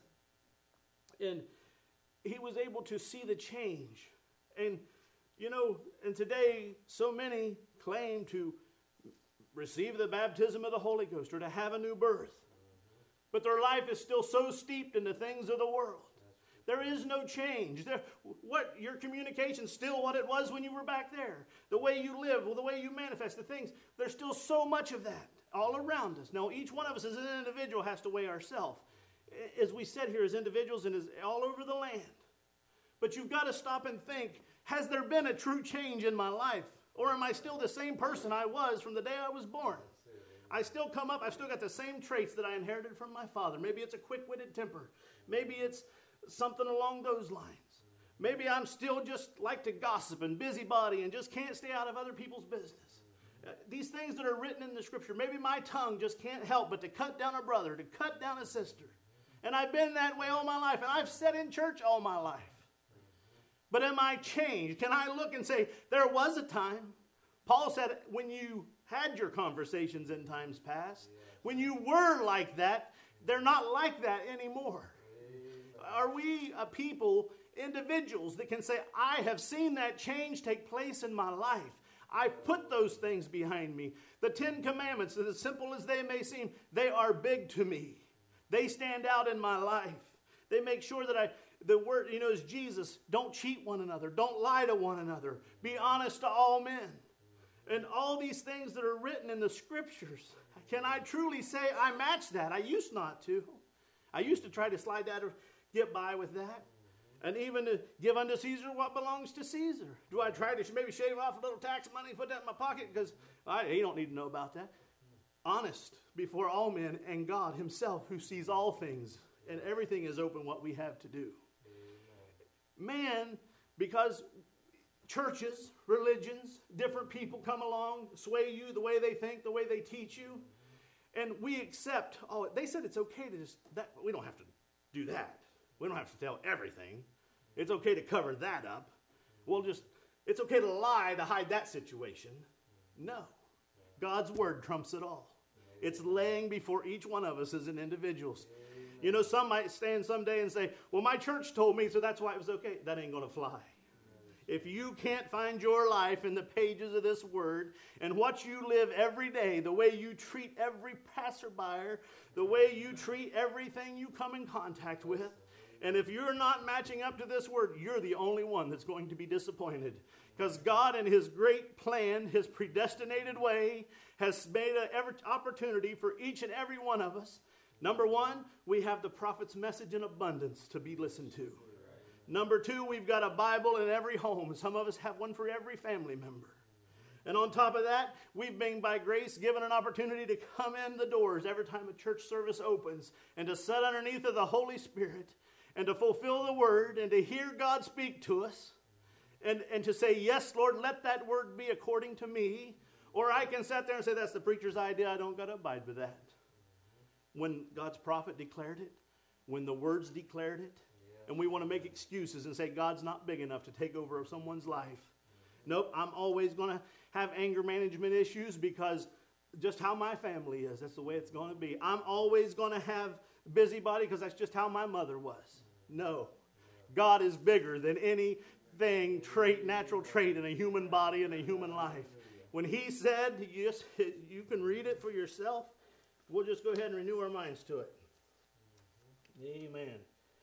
and he was able to see the change. And, you know, and today, so many claim to receive the baptism of the Holy Ghost or to have a new birth. But their life is still so steeped in the things of the world. There is no change. There, what your communication's still what it was when you were back there. The way you live, the way you manifest the things, there's still so much of that all around us. Now, each one of us as an individual has to weigh ourselves. As we sit here as individuals and as all over the land. But you've got to stop and think, has there been a true change in my life? Or am I still the same person I was from the day I was born? I still come up, I've still got the same traits that I inherited from my father. Maybe it's a quick-witted temper. Maybe it's something along those lines. Maybe I'm still just like to gossip and busybody and just can't stay out of other people's business. Uh, these things that are written in the scripture, maybe my tongue just can't help but to cut down a brother, to cut down a sister. And I've been that way all my life, and I've sat in church all my life. But am I changed? Can I look and say, there was a time, Paul said, when you had your conversations in times past, when you were like that, they're not like that anymore. Are we a people, individuals, that can say, I have seen that change take place in my life. I've put those things behind me. The Ten Commandments, as simple as they may seem, they are big to me. They stand out in my life. They make sure that I, the word, you know, is Jesus, don't cheat one another. Don't lie to one another. Be honest to all men. And all these things that are written in the scriptures, can I truly say I match that? I used not to. I used to try to slide that or get by with that. And even to give unto Caesar what belongs to Caesar. Do I try to maybe shave off a little tax money and put that in my pocket? Because he don't need to know about that. Honest before all men and God himself who sees all things. And everything is open what we have to do. Man, because churches, religions, different people come along, sway you the way they think, the way they teach you. And we accept, oh, they said it's okay to just, that, we don't have to do that. We don't have to tell everything. It's okay to cover that up. We'll just, it's okay to lie to hide that situation. No. God's word trumps it all. It's laying before each one of us as an individuals. You know, some might stand someday and say, well, my church told me, so that's why it was okay. That ain't going to fly. If you can't find your life in the pages of this word and what you live every day, the way you treat every passerby, the way you treat everything you come in contact with, and if you're not matching up to this word, you're the only one that's going to be disappointed. Because God in his great plan, his predestinated way, has made an every opportunity for each and every one of us. Number one, we have the prophet's message in abundance to be listened to. Number two, we've got a Bible in every home. Some of us have one for every family member. And on top of that, we've been, by grace, given an opportunity to come in the doors every time a church service opens and to sit underneath of the Holy Spirit and to fulfill the word and to hear God speak to us and, and to say, yes, Lord, let that word be according to me. Or I can sit there and say, that's the preacher's idea. I don't got to abide with that. When God's prophet declared it, when the words declared it, and we want to make excuses and say God's not big enough to take over someone's life. Nope, I'm always going to have anger management issues because just how my family is, that's the way it's going to be. I'm always going to have busybody because that's just how my mother was. No, God is bigger than anything, trait, natural trait in a human body and a human life. When he said, yes, you can read it for yourself, we'll just go ahead and renew our minds to it. Amen.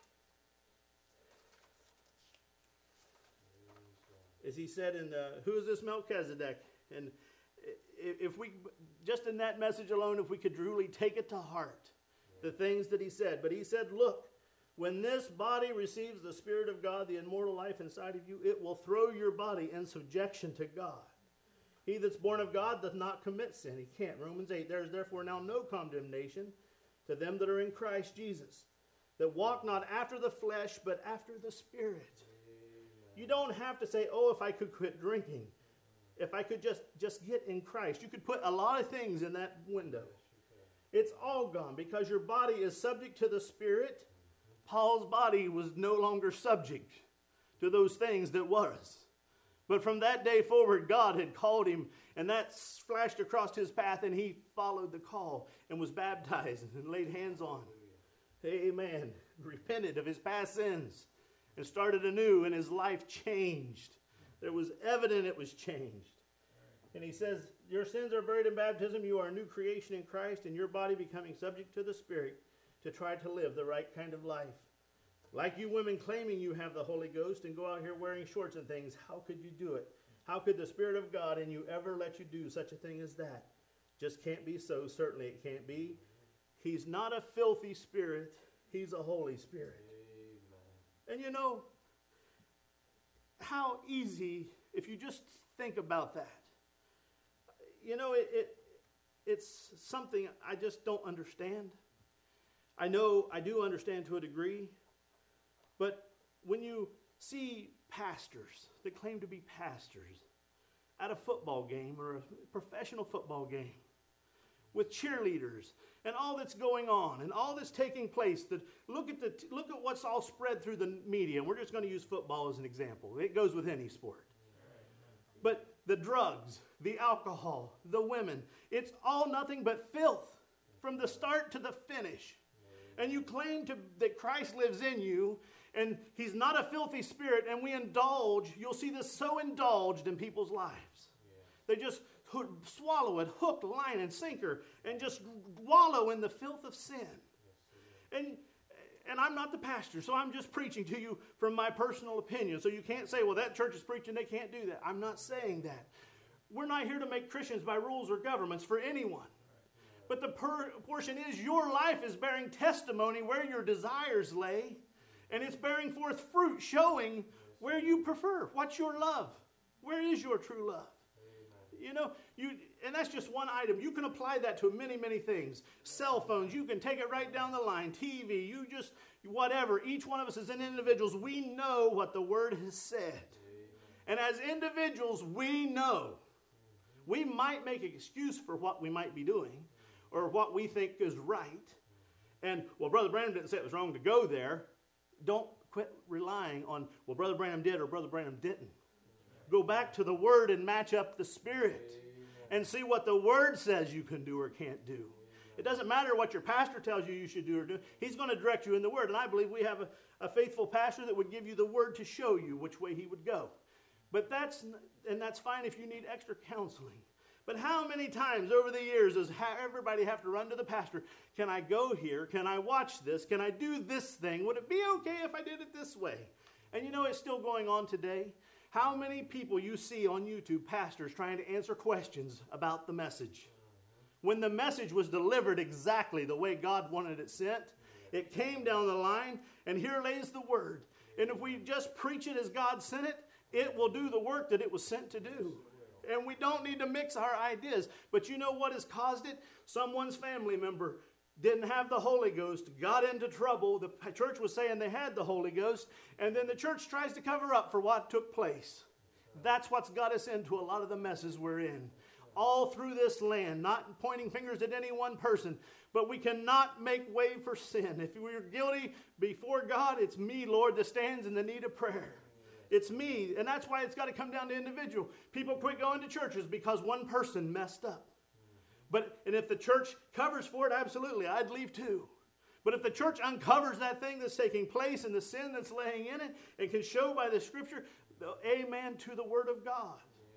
As he said in, uh, who is this Melchizedek? And if we, just in that message alone, if we could truly take it to heart, the things that he said. But he said, look, when this body receives the Spirit of God, the immortal life inside of you, it will throw your body in subjection to God. He that's born of God doth not commit sin. He can't. Romans eight, there is therefore now no condemnation to them that are in Christ Jesus, that walk not after the flesh, but after the Spirit. You don't have to say, oh, if I could quit drinking, if I could just, just get in Christ. You could put a lot of things in that window. It's all gone because your body is subject to the Spirit. Paul's body was no longer subject to those things that was. But from that day forward, God had called him, and that flashed across his path, and he followed the call and was baptized and laid hands on. Amen. Repented of his past sins. And started anew, and his life changed. There was evident it was changed. And he says, your sins are buried in baptism. You are a new creation in Christ, and your body becoming subject to the Spirit to try to live the right kind of life. Like you women claiming you have the Holy Ghost and go out here wearing shorts and things, how could you do it? How could the Spirit of God in you ever let you do such a thing as that? Just can't be so. Certainly it can't be. He's not a filthy spirit. He's a Holy Spirit. And you know, how easy, if you just think about that. You know, it, it it's something I just don't understand. I know I do understand to a degree. But when you see pastors that claim to be pastors at a football game or a professional football game with cheerleaders and all that's going on and all that's taking place, that look at the look at what's all spread through the media. And we're just going to use football as an example. It goes with any sport. But the drugs, the alcohol, the women, it's all nothing but filth from the start to the finish. And you claim to that Christ lives in you, and he's not a filthy spirit, and we indulge. You'll see this so indulged in people's lives. They just swallow it, hook, line, and sinker, and just wallow in the filth of sin. And and I'm not the pastor, so I'm just preaching to you from my personal opinion. So you can't say, well, that church is preaching, they can't do that. I'm not saying that. We're not here to make Christians by rules or governments for anyone. But the per- portion is your life is bearing testimony where your desires lay, and it's bearing forth fruit showing where you prefer. What's your love? Where is your true love? You know, you and that's just one item. You can apply that to many, many things. Cell phones, you can take it right down the line. T V, you just, whatever. Each one of us as individuals, we know what the Word has said. And as individuals, we know. We might make an excuse for what we might be doing or what we think is right. And, well, Brother Branham didn't say it was wrong to go there. Don't quit relying on, well, Brother Branham did or Brother Branham didn't. Go back to the Word and match up the Spirit. And see what the Word says you can do or can't do. It doesn't matter what your pastor tells you you should do or do. He's going to direct you in the Word. And I believe we have a, a faithful pastor that would give you the Word to show you which way he would go. But that's, and that's fine if you need extra counseling. But how many times over the years does everybody have to run to the pastor? Can I go here? Can I watch this? Can I do this thing? Would it be okay if I did it this way? And you know it's still going on today. How many people you see on YouTube, pastors trying to answer questions about the message? When the message was delivered exactly the way God wanted it sent, it came down the line, and here lays the word. And if we just preach it as God sent it, it will do the work that it was sent to do. And we don't need to mix our ideas. But you know what has caused it? Someone's family member didn't have the Holy Ghost, got into trouble. The church was saying they had the Holy Ghost, and then the church tries to cover up for what took place. That's what's got us into a lot of the messes we're in. All through this land, not pointing fingers at any one person, but we cannot make way for sin. If we're guilty before God, it's me, Lord, that stands in the need of prayer. It's me, and that's why it's got to come down to individual. People quit going to churches because one person messed up. But and if the church covers for it, absolutely, I'd leave too. But if the church uncovers that thing that's taking place and the sin that's laying in it, and can show by the Scripture, amen to the Word of God.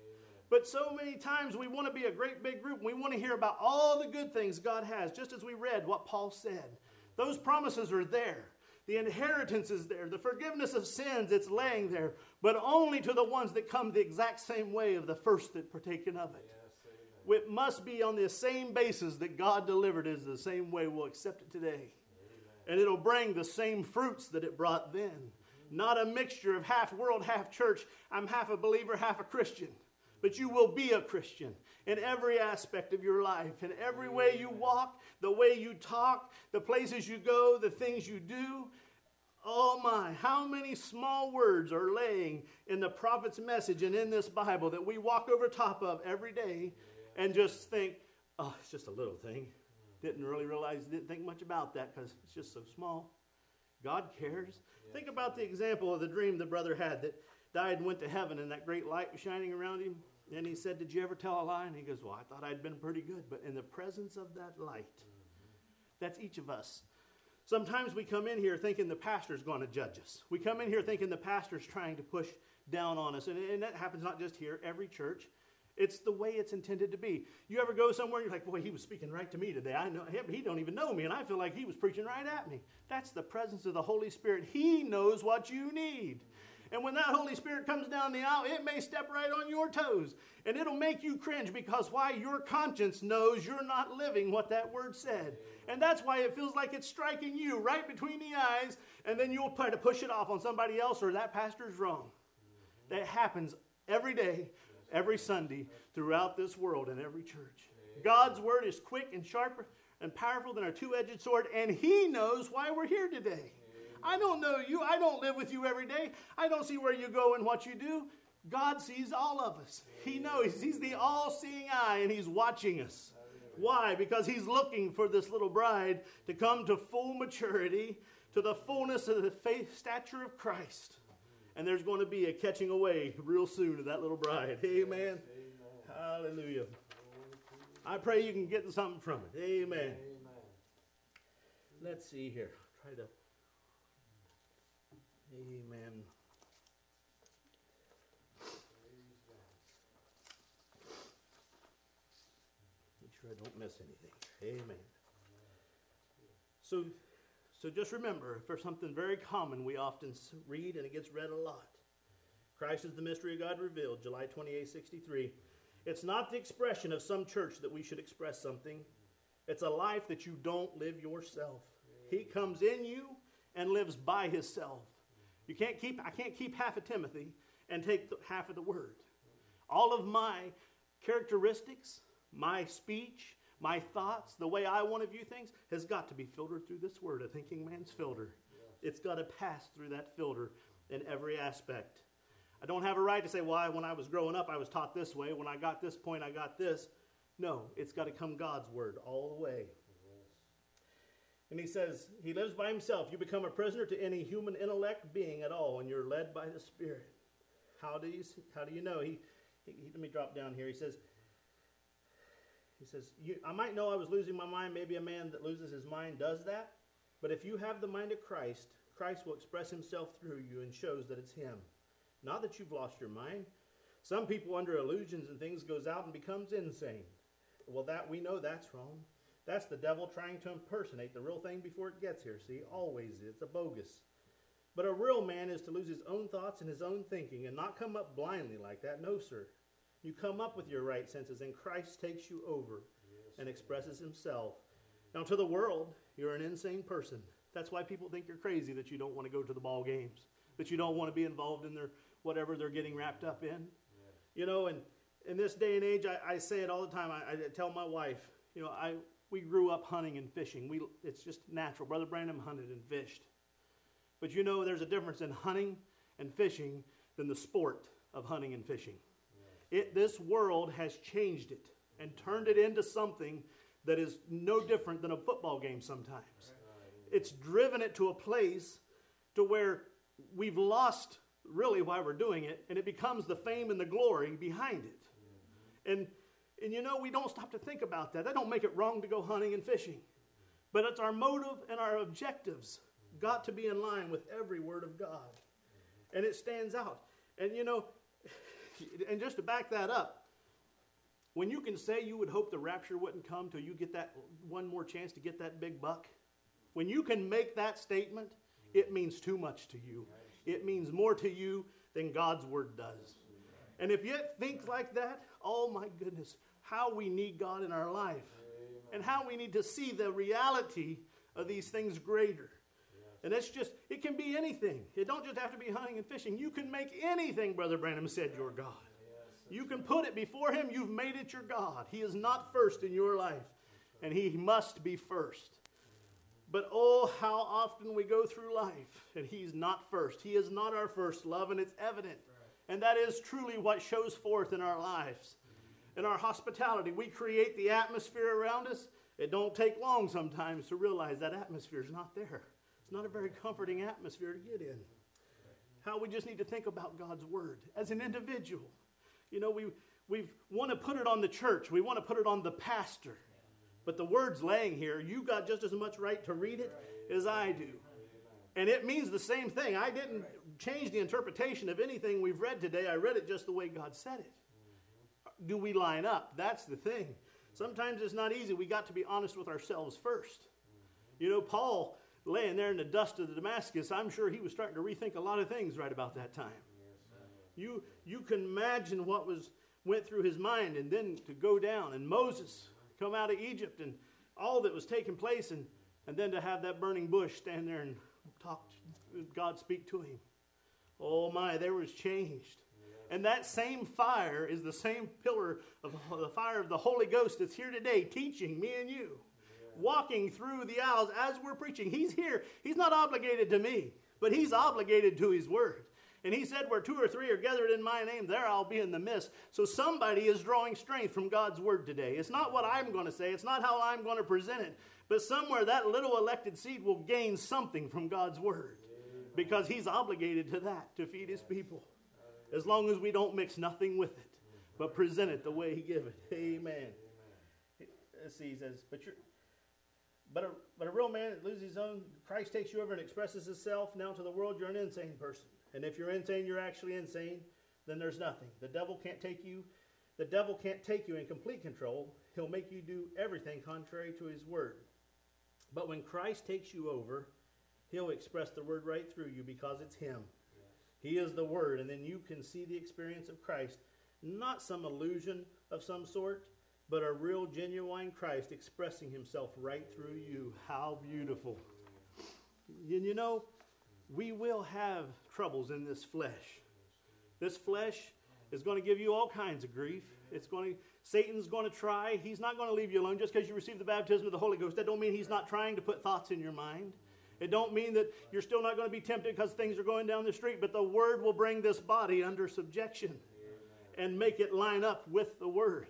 But so many times we want to be a great big group. We want to hear about all the good things God has, just as we read what Paul said. Those promises are there. The inheritance is there. The forgiveness of sins, it's laying there. But only to the ones that come the exact same way of the first that partaken of it. Yes, it must be on the same basis that God delivered it, is the same way we'll accept it today. Amen. And it'll bring the same fruits that it brought then. Mm-hmm. Not a mixture of half world, half church. I'm half a believer, half a Christian. But you will be a Christian in every aspect of your life, in every way you walk, the way you talk, the places you go, the things you do. Oh my, how many small words are laying in the prophet's message and in this Bible that we walk over top of every day and just think, oh, it's just a little thing. Didn't really realize, didn't think much about that because it's just so small. God cares. Think about the example of the dream the brother had that died and went to heaven and that great light was shining around him. And he said, did you ever tell a lie? And he goes, well, I thought I'd been pretty good. But in the presence of that light, that's each of us. Sometimes we come in here thinking the pastor's going to judge us. We come in here thinking the pastor's trying to push down on us. And, and that happens not just here, every church. It's the way it's intended to be. You ever go somewhere and you're like, boy, he was speaking right to me today. I know him. He don't even know me, and I feel like he was preaching right at me. That's the presence of the Holy Spirit. He knows what you need. And when that Holy Spirit comes down the aisle, it may step right on your toes. And it'll make you cringe because why? Your conscience knows you're not living what that word said. And that's why it feels like it's striking you right between the eyes. And then you'll try to push it off on somebody else or that pastor's wrong. That happens every day, every Sunday, throughout this world in every church. God's word is quick and sharper and powerful than a two-edged sword. And He knows why we're here today. I don't know you. I don't live with you every day. I don't see where you go and what you do. God sees all of us. He knows. He's the all-seeing eye, and He's watching us. Why? Because He's looking for this little bride to come to full maturity, to the fullness of the faith stature of Christ. And there's going to be a catching away real soon of that little bride. Amen. Hallelujah. I pray you can get something from it. Amen. Let's see here. Try to... Amen. Make sure I don't miss anything. Amen. So, so just remember, for something very common we often read, and it gets read a lot. Christ is the mystery of God revealed, July twenty-eighth, sixty-three. It's not the expression of some church that we should express something. It's a life that you don't live yourself. He comes in you and lives by Himself. You can't keep, I can't keep half of Timothy and take the, half of the word. All of my characteristics, my speech, my thoughts, the way I want to view things has got to be filtered through this word, a thinking man's filter. It's got to pass through that filter in every aspect. I don't have a right to say, well, when I was growing up, I was taught this way. When I got this point, I got this. No, it's got to come God's word all the way. And he says, He lives by Himself. You become a prisoner to any human intellect being at all, and you're led by the Spirit. How do you, how do you know? He, he, let me drop down here. He says, He says, you, I might know I was losing my mind. Maybe a man that loses his mind does that. But if you have the mind of Christ, Christ will express himself through you and shows that it's him. Not that you've lost your mind. Some people under illusions and things goes out and becomes insane. Well, that we know that's wrong. That's the devil trying to impersonate the real thing before it gets here. See, always it's a bogus. But a real man is to lose his own thoughts and his own thinking and not come up blindly like that. No, sir. You come up with your right senses and Christ takes you over and expresses himself. Now, to the world, you're an insane person. That's why people think you're crazy, that you don't want to go to the ball games, that you don't want to be involved in their whatever they're getting wrapped up in. Yeah. You know, and in this day and age, I, I say it all the time. I, I tell my wife, you know, I we grew up hunting and fishing. We It's just natural. Brother Branham hunted and fished. But you know, there's a difference in hunting and fishing than the sport of hunting and fishing. Yeah. It, this world has changed it and turned it into something that is no different than a football game sometimes. It's driven it to a place to where we've lost really why we're doing it, and it becomes the fame and the glory behind it. And, and you know, we don't stop to think about that. That don't make it wrong to go hunting and fishing. But it's our motive and our objectives got to be in line with every word of God. And it stands out. And you know, and just to back that up, when you can say you would hope the rapture wouldn't come till you get that one more chance to get that big buck, when you can make that statement, it means too much to you. It means more to you than God's word does. And if you think like that, oh my goodness, how we need God in our life. And how we need to see the reality of these things greater. And it's just, it can be anything. It don't just have to be hunting and fishing. You can make anything, Brother Branham said, your God. You can put it before him, you've made it your God. He is not first in your life. And he must be first. But oh, how often we go through life and he's not first. He is not our first love, and it's evident. And that is truly what shows forth in our lives. In our hospitality, we create the atmosphere around us. It don't take long sometimes to realize that atmosphere is not there. It's not a very comforting atmosphere to get in. How we just need to think about God's word as an individual. You know, we we want to put it on the church. We want to put it on the pastor. But the word's laying here. You got just as much right to read it as I do. And it means the same thing. I didn't change the interpretation of anything we've read today. I read it just the way God said it. Do we line up? That's the thing. Sometimes it's not easy. We got to be honest with ourselves first. You know, Paul, laying there in the dust of the Damascus, I'm sure he was starting to rethink a lot of things right about that time. You, you can imagine what was went through his mind, and then to go down, and Moses come out of Egypt and all that was taking place, and, and then to have that burning bush stand there and talk, God speak to him. Oh my, there was changed. And that same fire is the same pillar of the fire of the Holy Ghost that's here today, teaching me and you, walking through the aisles as we're preaching. He's here. He's not obligated to me, but he's obligated to his word. And he said, where two or three are gathered in my name, there I'll be in the midst. So somebody is drawing strength from God's word today. It's not what I'm going to say. It's not how I'm going to present it. But somewhere that little elected seed will gain something from God's word. Because he's obligated to that, to feed his people. As long as we don't mix nothing with it, but present it the way he gave it. Amen. Let's see, he says, but you're... But a, but a real man that loses his own, Christ takes you over and expresses himself. Now to the world, you're an insane person. And if you're insane, you're actually insane, then there's nothing. The devil can't take you. The devil can't take you in complete control. He'll make you do everything contrary to his word. But when Christ takes you over, he'll express the word right through you because it's him. Yes. He is the word. And then you can see the experience of Christ. Not some illusion of some sort, but a real, genuine Christ expressing himself right through you. How beautiful. And you know, we will have troubles in this flesh. This flesh is going to give you all kinds of grief. It's going to, Satan's going to try. He's not going to leave you alone just because you receive the baptism of the Holy Ghost. That don't mean he's not trying to put thoughts in your mind. It don't mean that you're still not going to be tempted because things are going down the street. But the word will bring this body under subjection and make it line up with the word.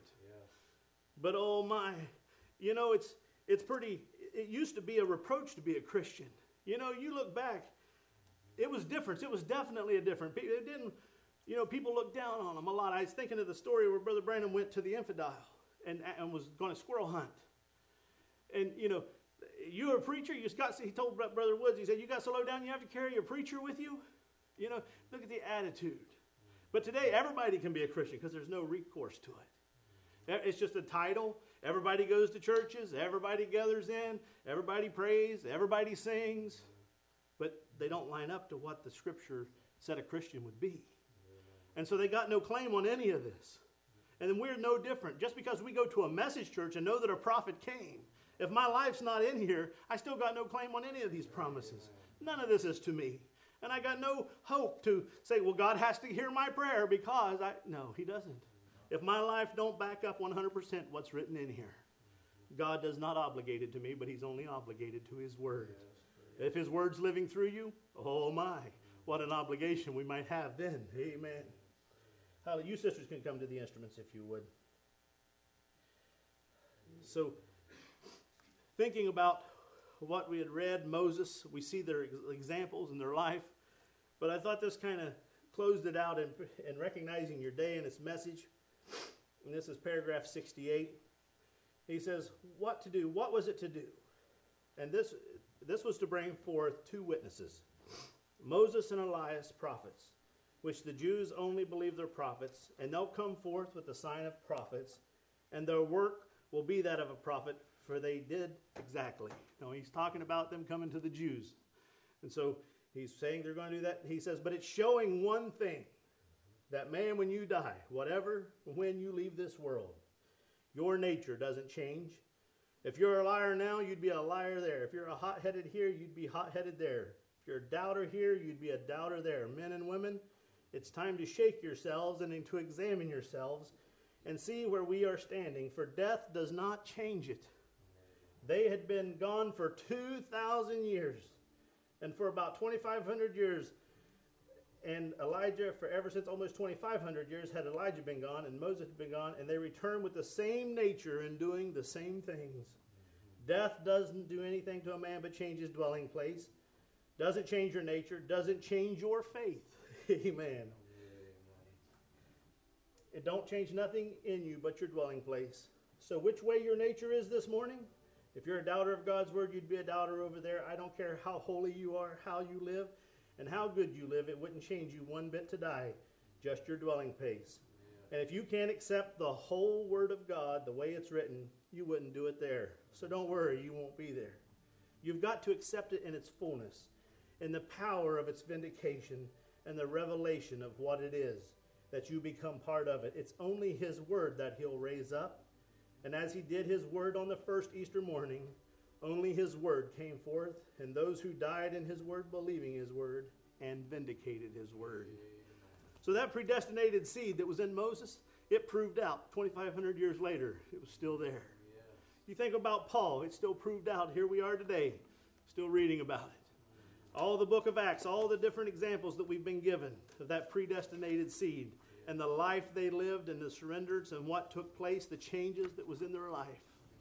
But oh my, you know, it's it's pretty, it used to be a reproach to be a Christian. You know, you look back, it was different. It was definitely a different. It didn't, you know, people looked down on them a lot. I was thinking of the story where Brother Branham went to the infidel and, and was going to squirrel hunt. And, you know, you're a preacher. You just got, he told Brother Woods, he said, you got so low down you have to carry a preacher with you? You know, look at the attitude. But today, everybody can be a Christian because there's no recourse to it. It's just a title. Everybody goes to churches. Everybody gathers in. Everybody prays. Everybody sings. But they don't line up to what the Scripture said a Christian would be. And so they got no claim on any of this. And then we're no different. Just because we go to a message church and know that a prophet came, if my life's not in here, I still got no claim on any of these promises. None of this is to me. And I got no hope to say, well, God has to hear my prayer because I... No, he doesn't. If my life don't back up one hundred percent what's written in here, God does not obligate it to me, but he's only obligated to his word. If his word's living through you, oh my, what an obligation we might have then. Amen. Hallelujah. You sisters can come to the instruments if you would. So, thinking about what we had read, Moses, we see their examples in their life. But I thought this kind of closed it out in, in recognizing your day and its message. And this is paragraph sixty-eight. He says, what to do? What was it to do? And this, this was to bring forth two witnesses, Moses and Elias, prophets, which the Jews only believe they're prophets, and they'll come forth with the sign of prophets, and their work will be that of a prophet, for they did exactly. Now, he's talking about them coming to the Jews. And so he's saying they're going to do that. He says, but it's showing one thing, that man, when you die, whatever, when you leave this world, your nature doesn't change. If you're a liar now, you'd be a liar there. If you're a hot-headed here, you'd be hot-headed there. If you're a doubter here, you'd be a doubter there. Men and women, it's time to shake yourselves and to examine yourselves and see where we are standing, for death does not change it. They had been gone for two thousand years, and for about twenty-five hundred years, and Elijah, for ever since almost twenty-five hundred years, had Elijah been gone, and Moses had been gone, and they returned with the same nature and doing the same things. Death doesn't do anything to a man but change his dwelling place. Doesn't change your nature, doesn't change your faith. Amen. It don't change nothing in you but your dwelling place. So which way your nature is this morning? If you're a doubter of God's word, you'd be a doubter over there. I don't care how holy you are, how you live, and how good you live. It wouldn't change you one bit to die, just your dwelling place. And if you can't accept the whole word of God the way it's written, you wouldn't do it there. So don't worry, you won't be there. You've got to accept it in its fullness, in the power of its vindication, and the revelation of what it is, that you become part of it. It's only his word that he'll raise up. And as he did his word on the first Easter morning, only his word came forth, and those who died in his word, believing his word, and vindicated his word. So that predestinated seed that was in Moses, it proved out. twenty-five hundred years later, it was still there. You think about Paul, it still proved out. Here we are today, still reading about it. All the book of Acts, all the different examples that we've been given of that predestinated seed, and the life they lived, and the surrenders, and what took place, the changes that was in their life.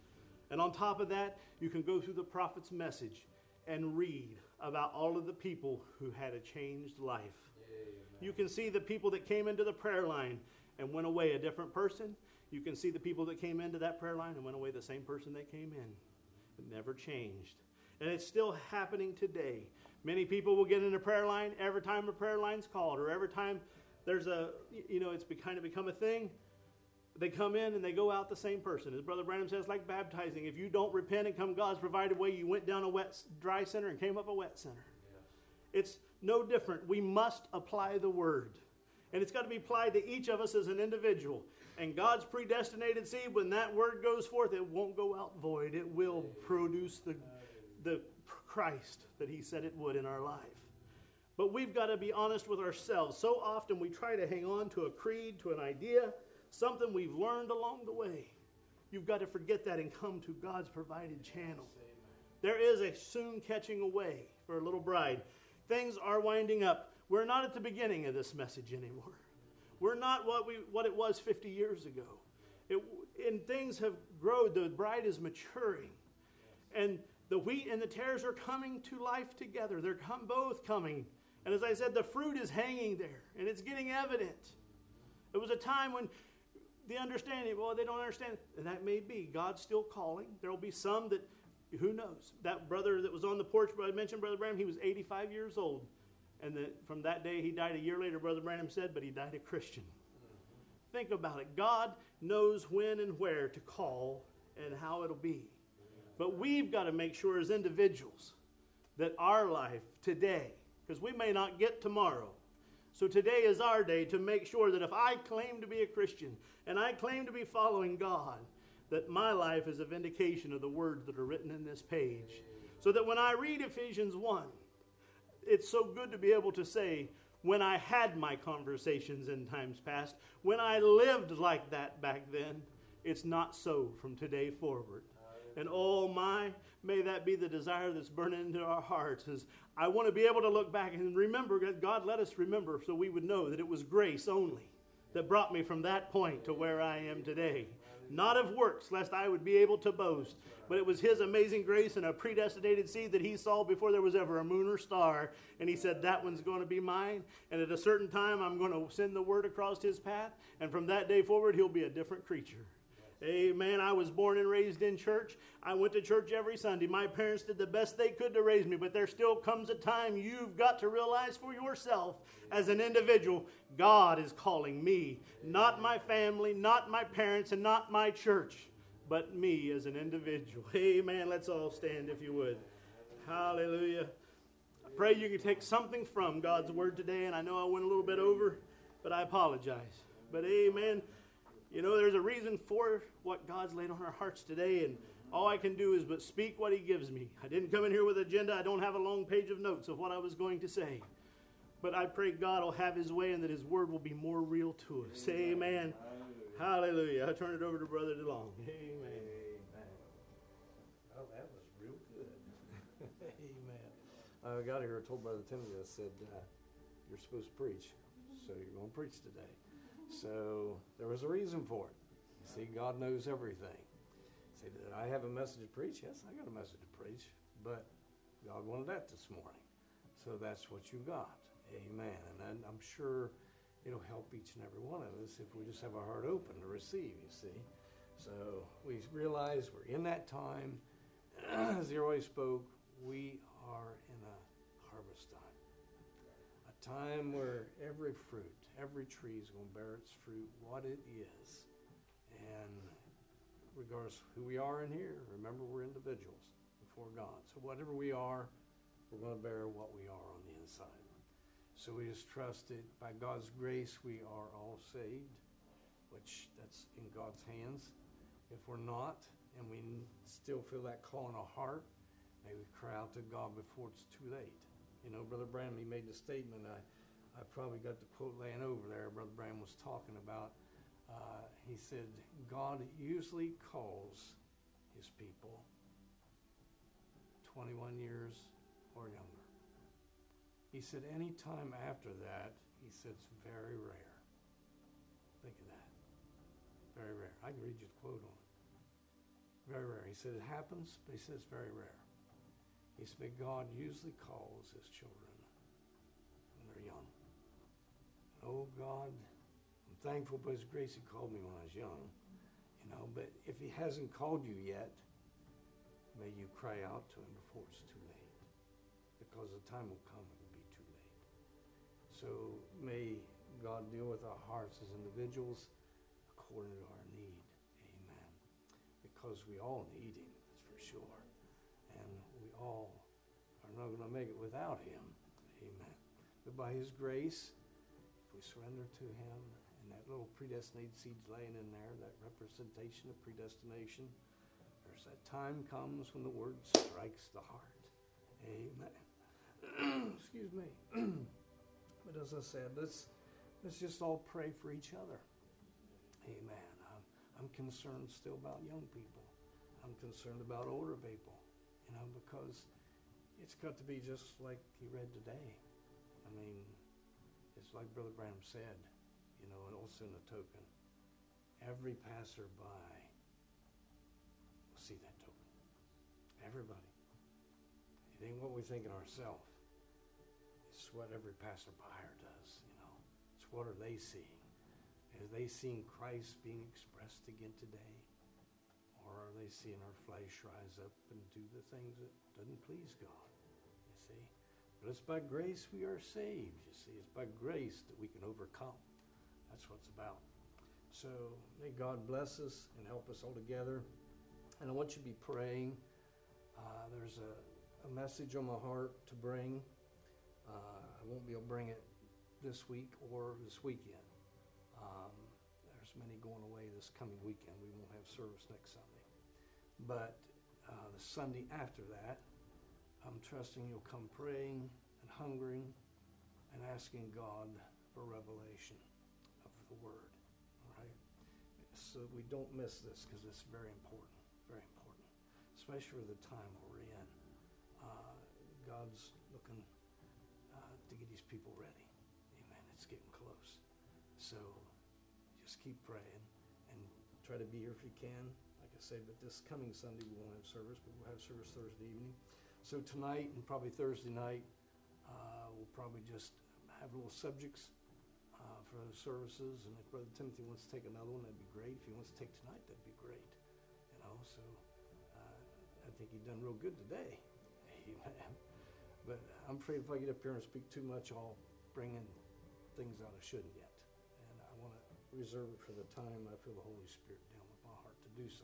And on top of that, you can go through the prophet's message and read about all of the people who had a changed life. Amen. You can see the people that came into the prayer line and went away a different person. You can see the people that came into that prayer line and went away the same person that came in. It never changed. And it's still happening today. Many people will get in a prayer line every time a prayer line's called, or every time there's a, you know, it's kind of become a thing. They come in and they go out the same person. As Brother Branham says, like baptizing. If you don't repent and come God's provided way, you went down a wet, dry center and came up a wet center. Yeah. It's no different. We must apply the word. And it's got to be applied to each of us as an individual. And God's predestinated seed, when that word goes forth, it won't go out void. It will produce the, the Christ that he said it would in our life. But we've got to be honest with ourselves. So often we try to hang on to a creed, to an idea, something we've learned along the way. You've got to forget that and come to God's provided channel. There is a soon catching away for a little bride. Things are winding up. We're not at the beginning of this message anymore. We're not what we what it was fifty years ago. It, and things have grown. The bride is maturing. And the wheat and the tares are coming to life together. They're come, both coming. And as I said, the fruit is hanging there. And it's getting evident. It was a time when the understanding, well, they don't understand. And that may be. God's still calling. There will be some that, who knows? That brother that was on the porch, I mentioned Brother Branham, he was eighty-five years old. And the, from that day, he died a year later, Brother Branham said, but he died a Christian. Mm-hmm. Think about it. God knows when and where to call and how it'll be. But we've got to make sure as individuals that our life today, because we may not get tomorrow, so today is our day to make sure that if I claim to be a Christian and I claim to be following God, that my life is a vindication of the words that are written in this page. So that when I read Ephesians one, it's so good to be able to say, when I had my conversations in times past, when I lived like that back then, it's not so from today forward. And oh my, may that be the desire that's burning into our hearts. Is I want to be able to look back and remember that God let us remember so we would know that it was grace only that brought me from that point to where I am today. Not of works, lest I would be able to boast. But it was His amazing grace and a predestinated seed that He saw before there was ever a moon or star. And He said, that one's going to be mine. And at a certain time, I'm going to send the word across his path. And from that day forward, he'll be a different creature. Amen. I was born and raised in church. I went to church every Sunday. My parents did the best they could to raise me, but there still comes a time you've got to realize for yourself as an individual, God is calling me, not my family, not my parents, and not my church, but me as an individual. Amen. Let's all stand if you would. Hallelujah. I pray you can take something from God's word today, and I know I went a little bit over, but I apologize. But amen. You know, there's a reason for what God's laid on our hearts today, and all I can do is but speak what He gives me. I didn't come in here with an agenda. I don't have a long page of notes of what I was going to say. But I pray God will have His way and that His word will be more real to us. Amen. Hallelujah. Hallelujah. I turn it over to Brother DeLong. Amen. Amen. Oh, that was real good. Amen. I got here, I told Brother Timothy, I said, uh, you're supposed to preach, so you're going to preach today. So there was a reason for it. You see, God knows everything. Say, did I have a message to preach? Yes, I got a message to preach, but God wanted that this morning. So that's what you got. Amen. And I'm sure it'll help each and every one of us if we just have our heart open to receive, you see. So we realize we're in that time. As he always spoke, we are in a harvest time. A time where every fruit, every tree is going to bear its fruit, what it is. And regardless of who we are in here, remember we're individuals before God. So whatever we are, we're going to bear what we are on the inside. So we just trust that by God's grace we are all saved, which that's in God's hands. If we're not, and we still feel that call in our heart, may we cry out to God before it's too late. You know, Brother Branham, he made the statement, I I probably got the quote laying over there. Brother Branham was talking about, uh, he said, God usually calls His people twenty-one years or younger. He said any time after that, he said it's very rare. Think of that. Very rare. I can read you the quote on it. Very rare. He said it happens, but he said it's very rare. He said God usually calls His children when they're young. Oh, God, I'm thankful for His grace He called me when I was young, you know, but if He hasn't called you yet, may you cry out to Him before it's too late, because the time will come it will be too late. So may God deal with our hearts as individuals according to our need. Amen. Because we all need Him, that's for sure. And we all are not going to make it without Him. Amen. But by His grace, we surrender to Him, and that little predestinated seed's laying in there, that representation of predestination, there's that time comes when the word strikes the heart. Amen. Excuse me. But as I said, let's let's just all pray for each other. Amen. I'm, I'm concerned still about young people. I'm concerned about older people, you know, because it's got to be just like he read today. I mean, it's like Brother Branham said, you know, and also in the token, every passerby will see that token. Everybody. It ain't what we think in ourselves. It's what every passerby does, you know. It's what are they seeing? Have they seen Christ being expressed again today? Or are they seeing our flesh rise up and do the things that doesn't please God? You see? But it's by grace we are saved, you see. It's by grace that we can overcome. That's what it's about. So may God bless us and help us all together. And I want you to be praying. Uh, there's a, a message on my heart to bring. Uh, I won't be able to bring it this week or this weekend. Um, there's many going away this coming weekend. We won't have service next Sunday. But uh, the Sunday after that, I'm trusting you'll come praying and hungering and asking God for revelation of the Word. All right? So we don't miss this because it's very important, very important, especially for the time we're in. Uh, God's looking uh, to get his people ready. Amen. It's getting close. So just keep praying and try to be here if you can. Like I say, but this coming Sunday we won't have service, but we'll have service Thursday evening. So tonight and probably Thursday night, uh, we'll probably just have little subjects uh, for those services. And if Brother Timothy wants to take another one, that'd be great. If he wants to take tonight, that'd be great. You know, so uh, I think he done real good today. Amen. But I'm afraid if I get up here and speak too much, I'll bring in things out I shouldn't yet. And I want to reserve it for the time I feel the Holy Spirit down with my heart to do so.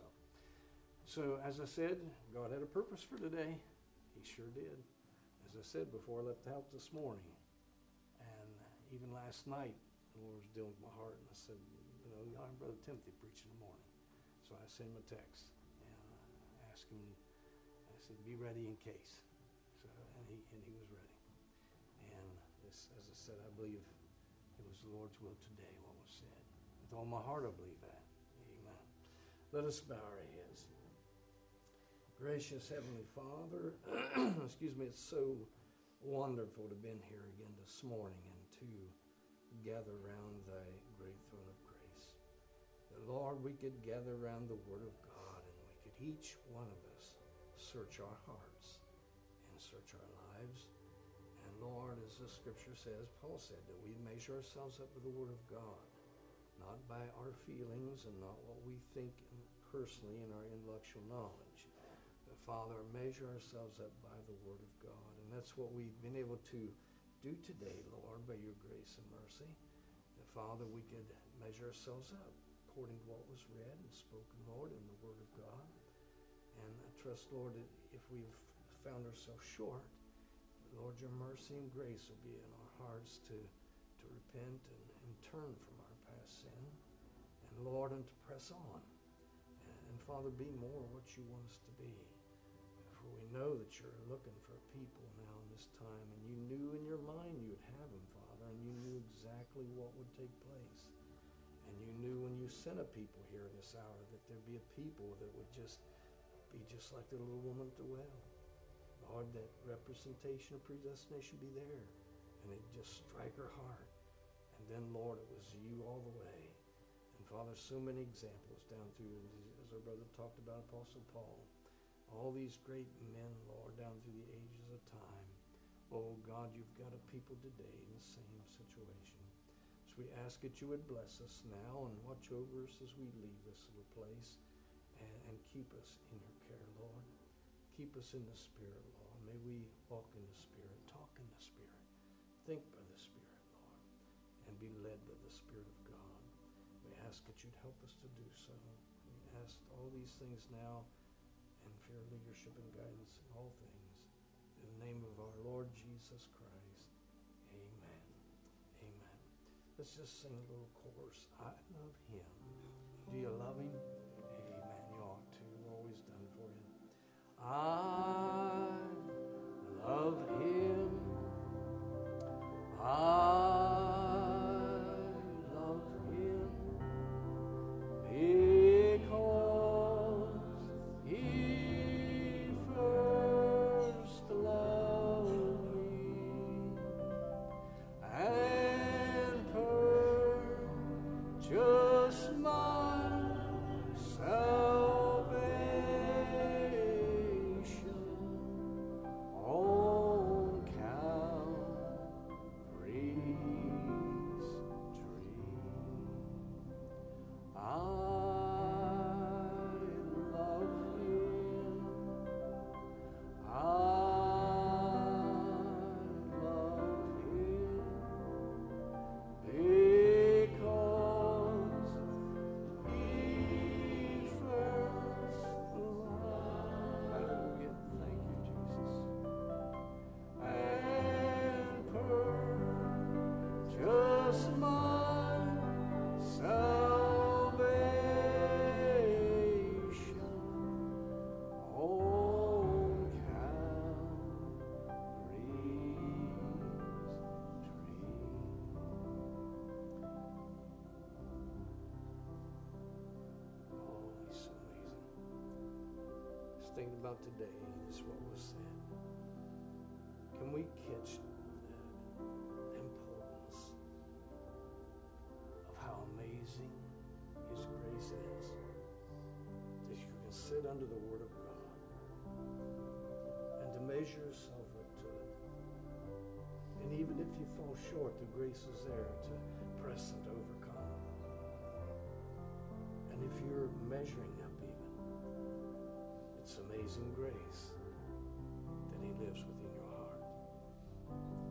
So as I said, God had a purpose for today. He sure did. As I said before, I left the house this morning. And even last night, the Lord was dealing with my heart. And I said, you know, I'm Brother Timothy preaching in the morning. So I sent him a text and uh, asked him, I said, be ready in case. So, and he and he was ready. And this, as I said, I believe it was the Lord's will today, what was said. With all my heart, I believe that. Amen. Let us bow our heads. Gracious Heavenly Father, excuse me, it's so wonderful to have been here again this morning and to gather around thy great throne of grace. That, Lord, we could gather around the Word of God and we could each one of us search our hearts and search our lives. And Lord, as the scripture says, Paul said, that we measure ourselves up with the Word of God, not by our feelings and not what we think personally in our intellectual knowledge. Father, measure ourselves up by the Word of God. And that's what we've been able to do today, Lord, by your grace and mercy. That, Father, we could measure ourselves up according to what was read and spoken, Lord, in the Word of God. And I trust, Lord, that if we've found ourselves short, Lord, your mercy and grace will be in our hearts to, to repent and, and turn from our past sin. And, Lord, and to press on. And, and Father, be more what you want us to be. We know that you're looking for people now in this time, and you knew in your mind you'd have them, Father, and you knew exactly what would take place. And you knew when you sent a people here this hour that there'd be a people that would just be just like the little woman at the well. Lord, that representation of predestination be there, and it'd just strike her heart. And then, Lord, it was you all the way. And Father, so many examples down through, as our brother talked about, Apostle Paul. All these great men, Lord, down through the ages of time. Oh, God, you've got a people today in the same situation. So we ask that you would bless us now and watch over us as we leave this little place and, and keep us in your care, Lord. Keep us in the Spirit, Lord. May we walk in the Spirit, talk in the Spirit, think by the Spirit, Lord, and be led by the Spirit of God. We ask that you'd help us to do so. We ask all these things now and for your leadership and guidance in all things. In the name of our Lord Jesus Christ. Amen. Amen. Let's just sing a little chorus. I love him. Do you love him? Amen. You ought to. Always done for you. I love him. I love him. Because he first loved me and purchased my salvation on Calvary. was my salvation on Calvary's tree. Oh, he's so amazing. Just thinking about today, this is what was said. Can we catch the importance of how amazing His grace is? That you can sit under the Word of God and to measure yourself up to it. And even if you fall short, the grace is there to press and to overcome. And if you're measuring up even, it's amazing grace that He lives within your heart.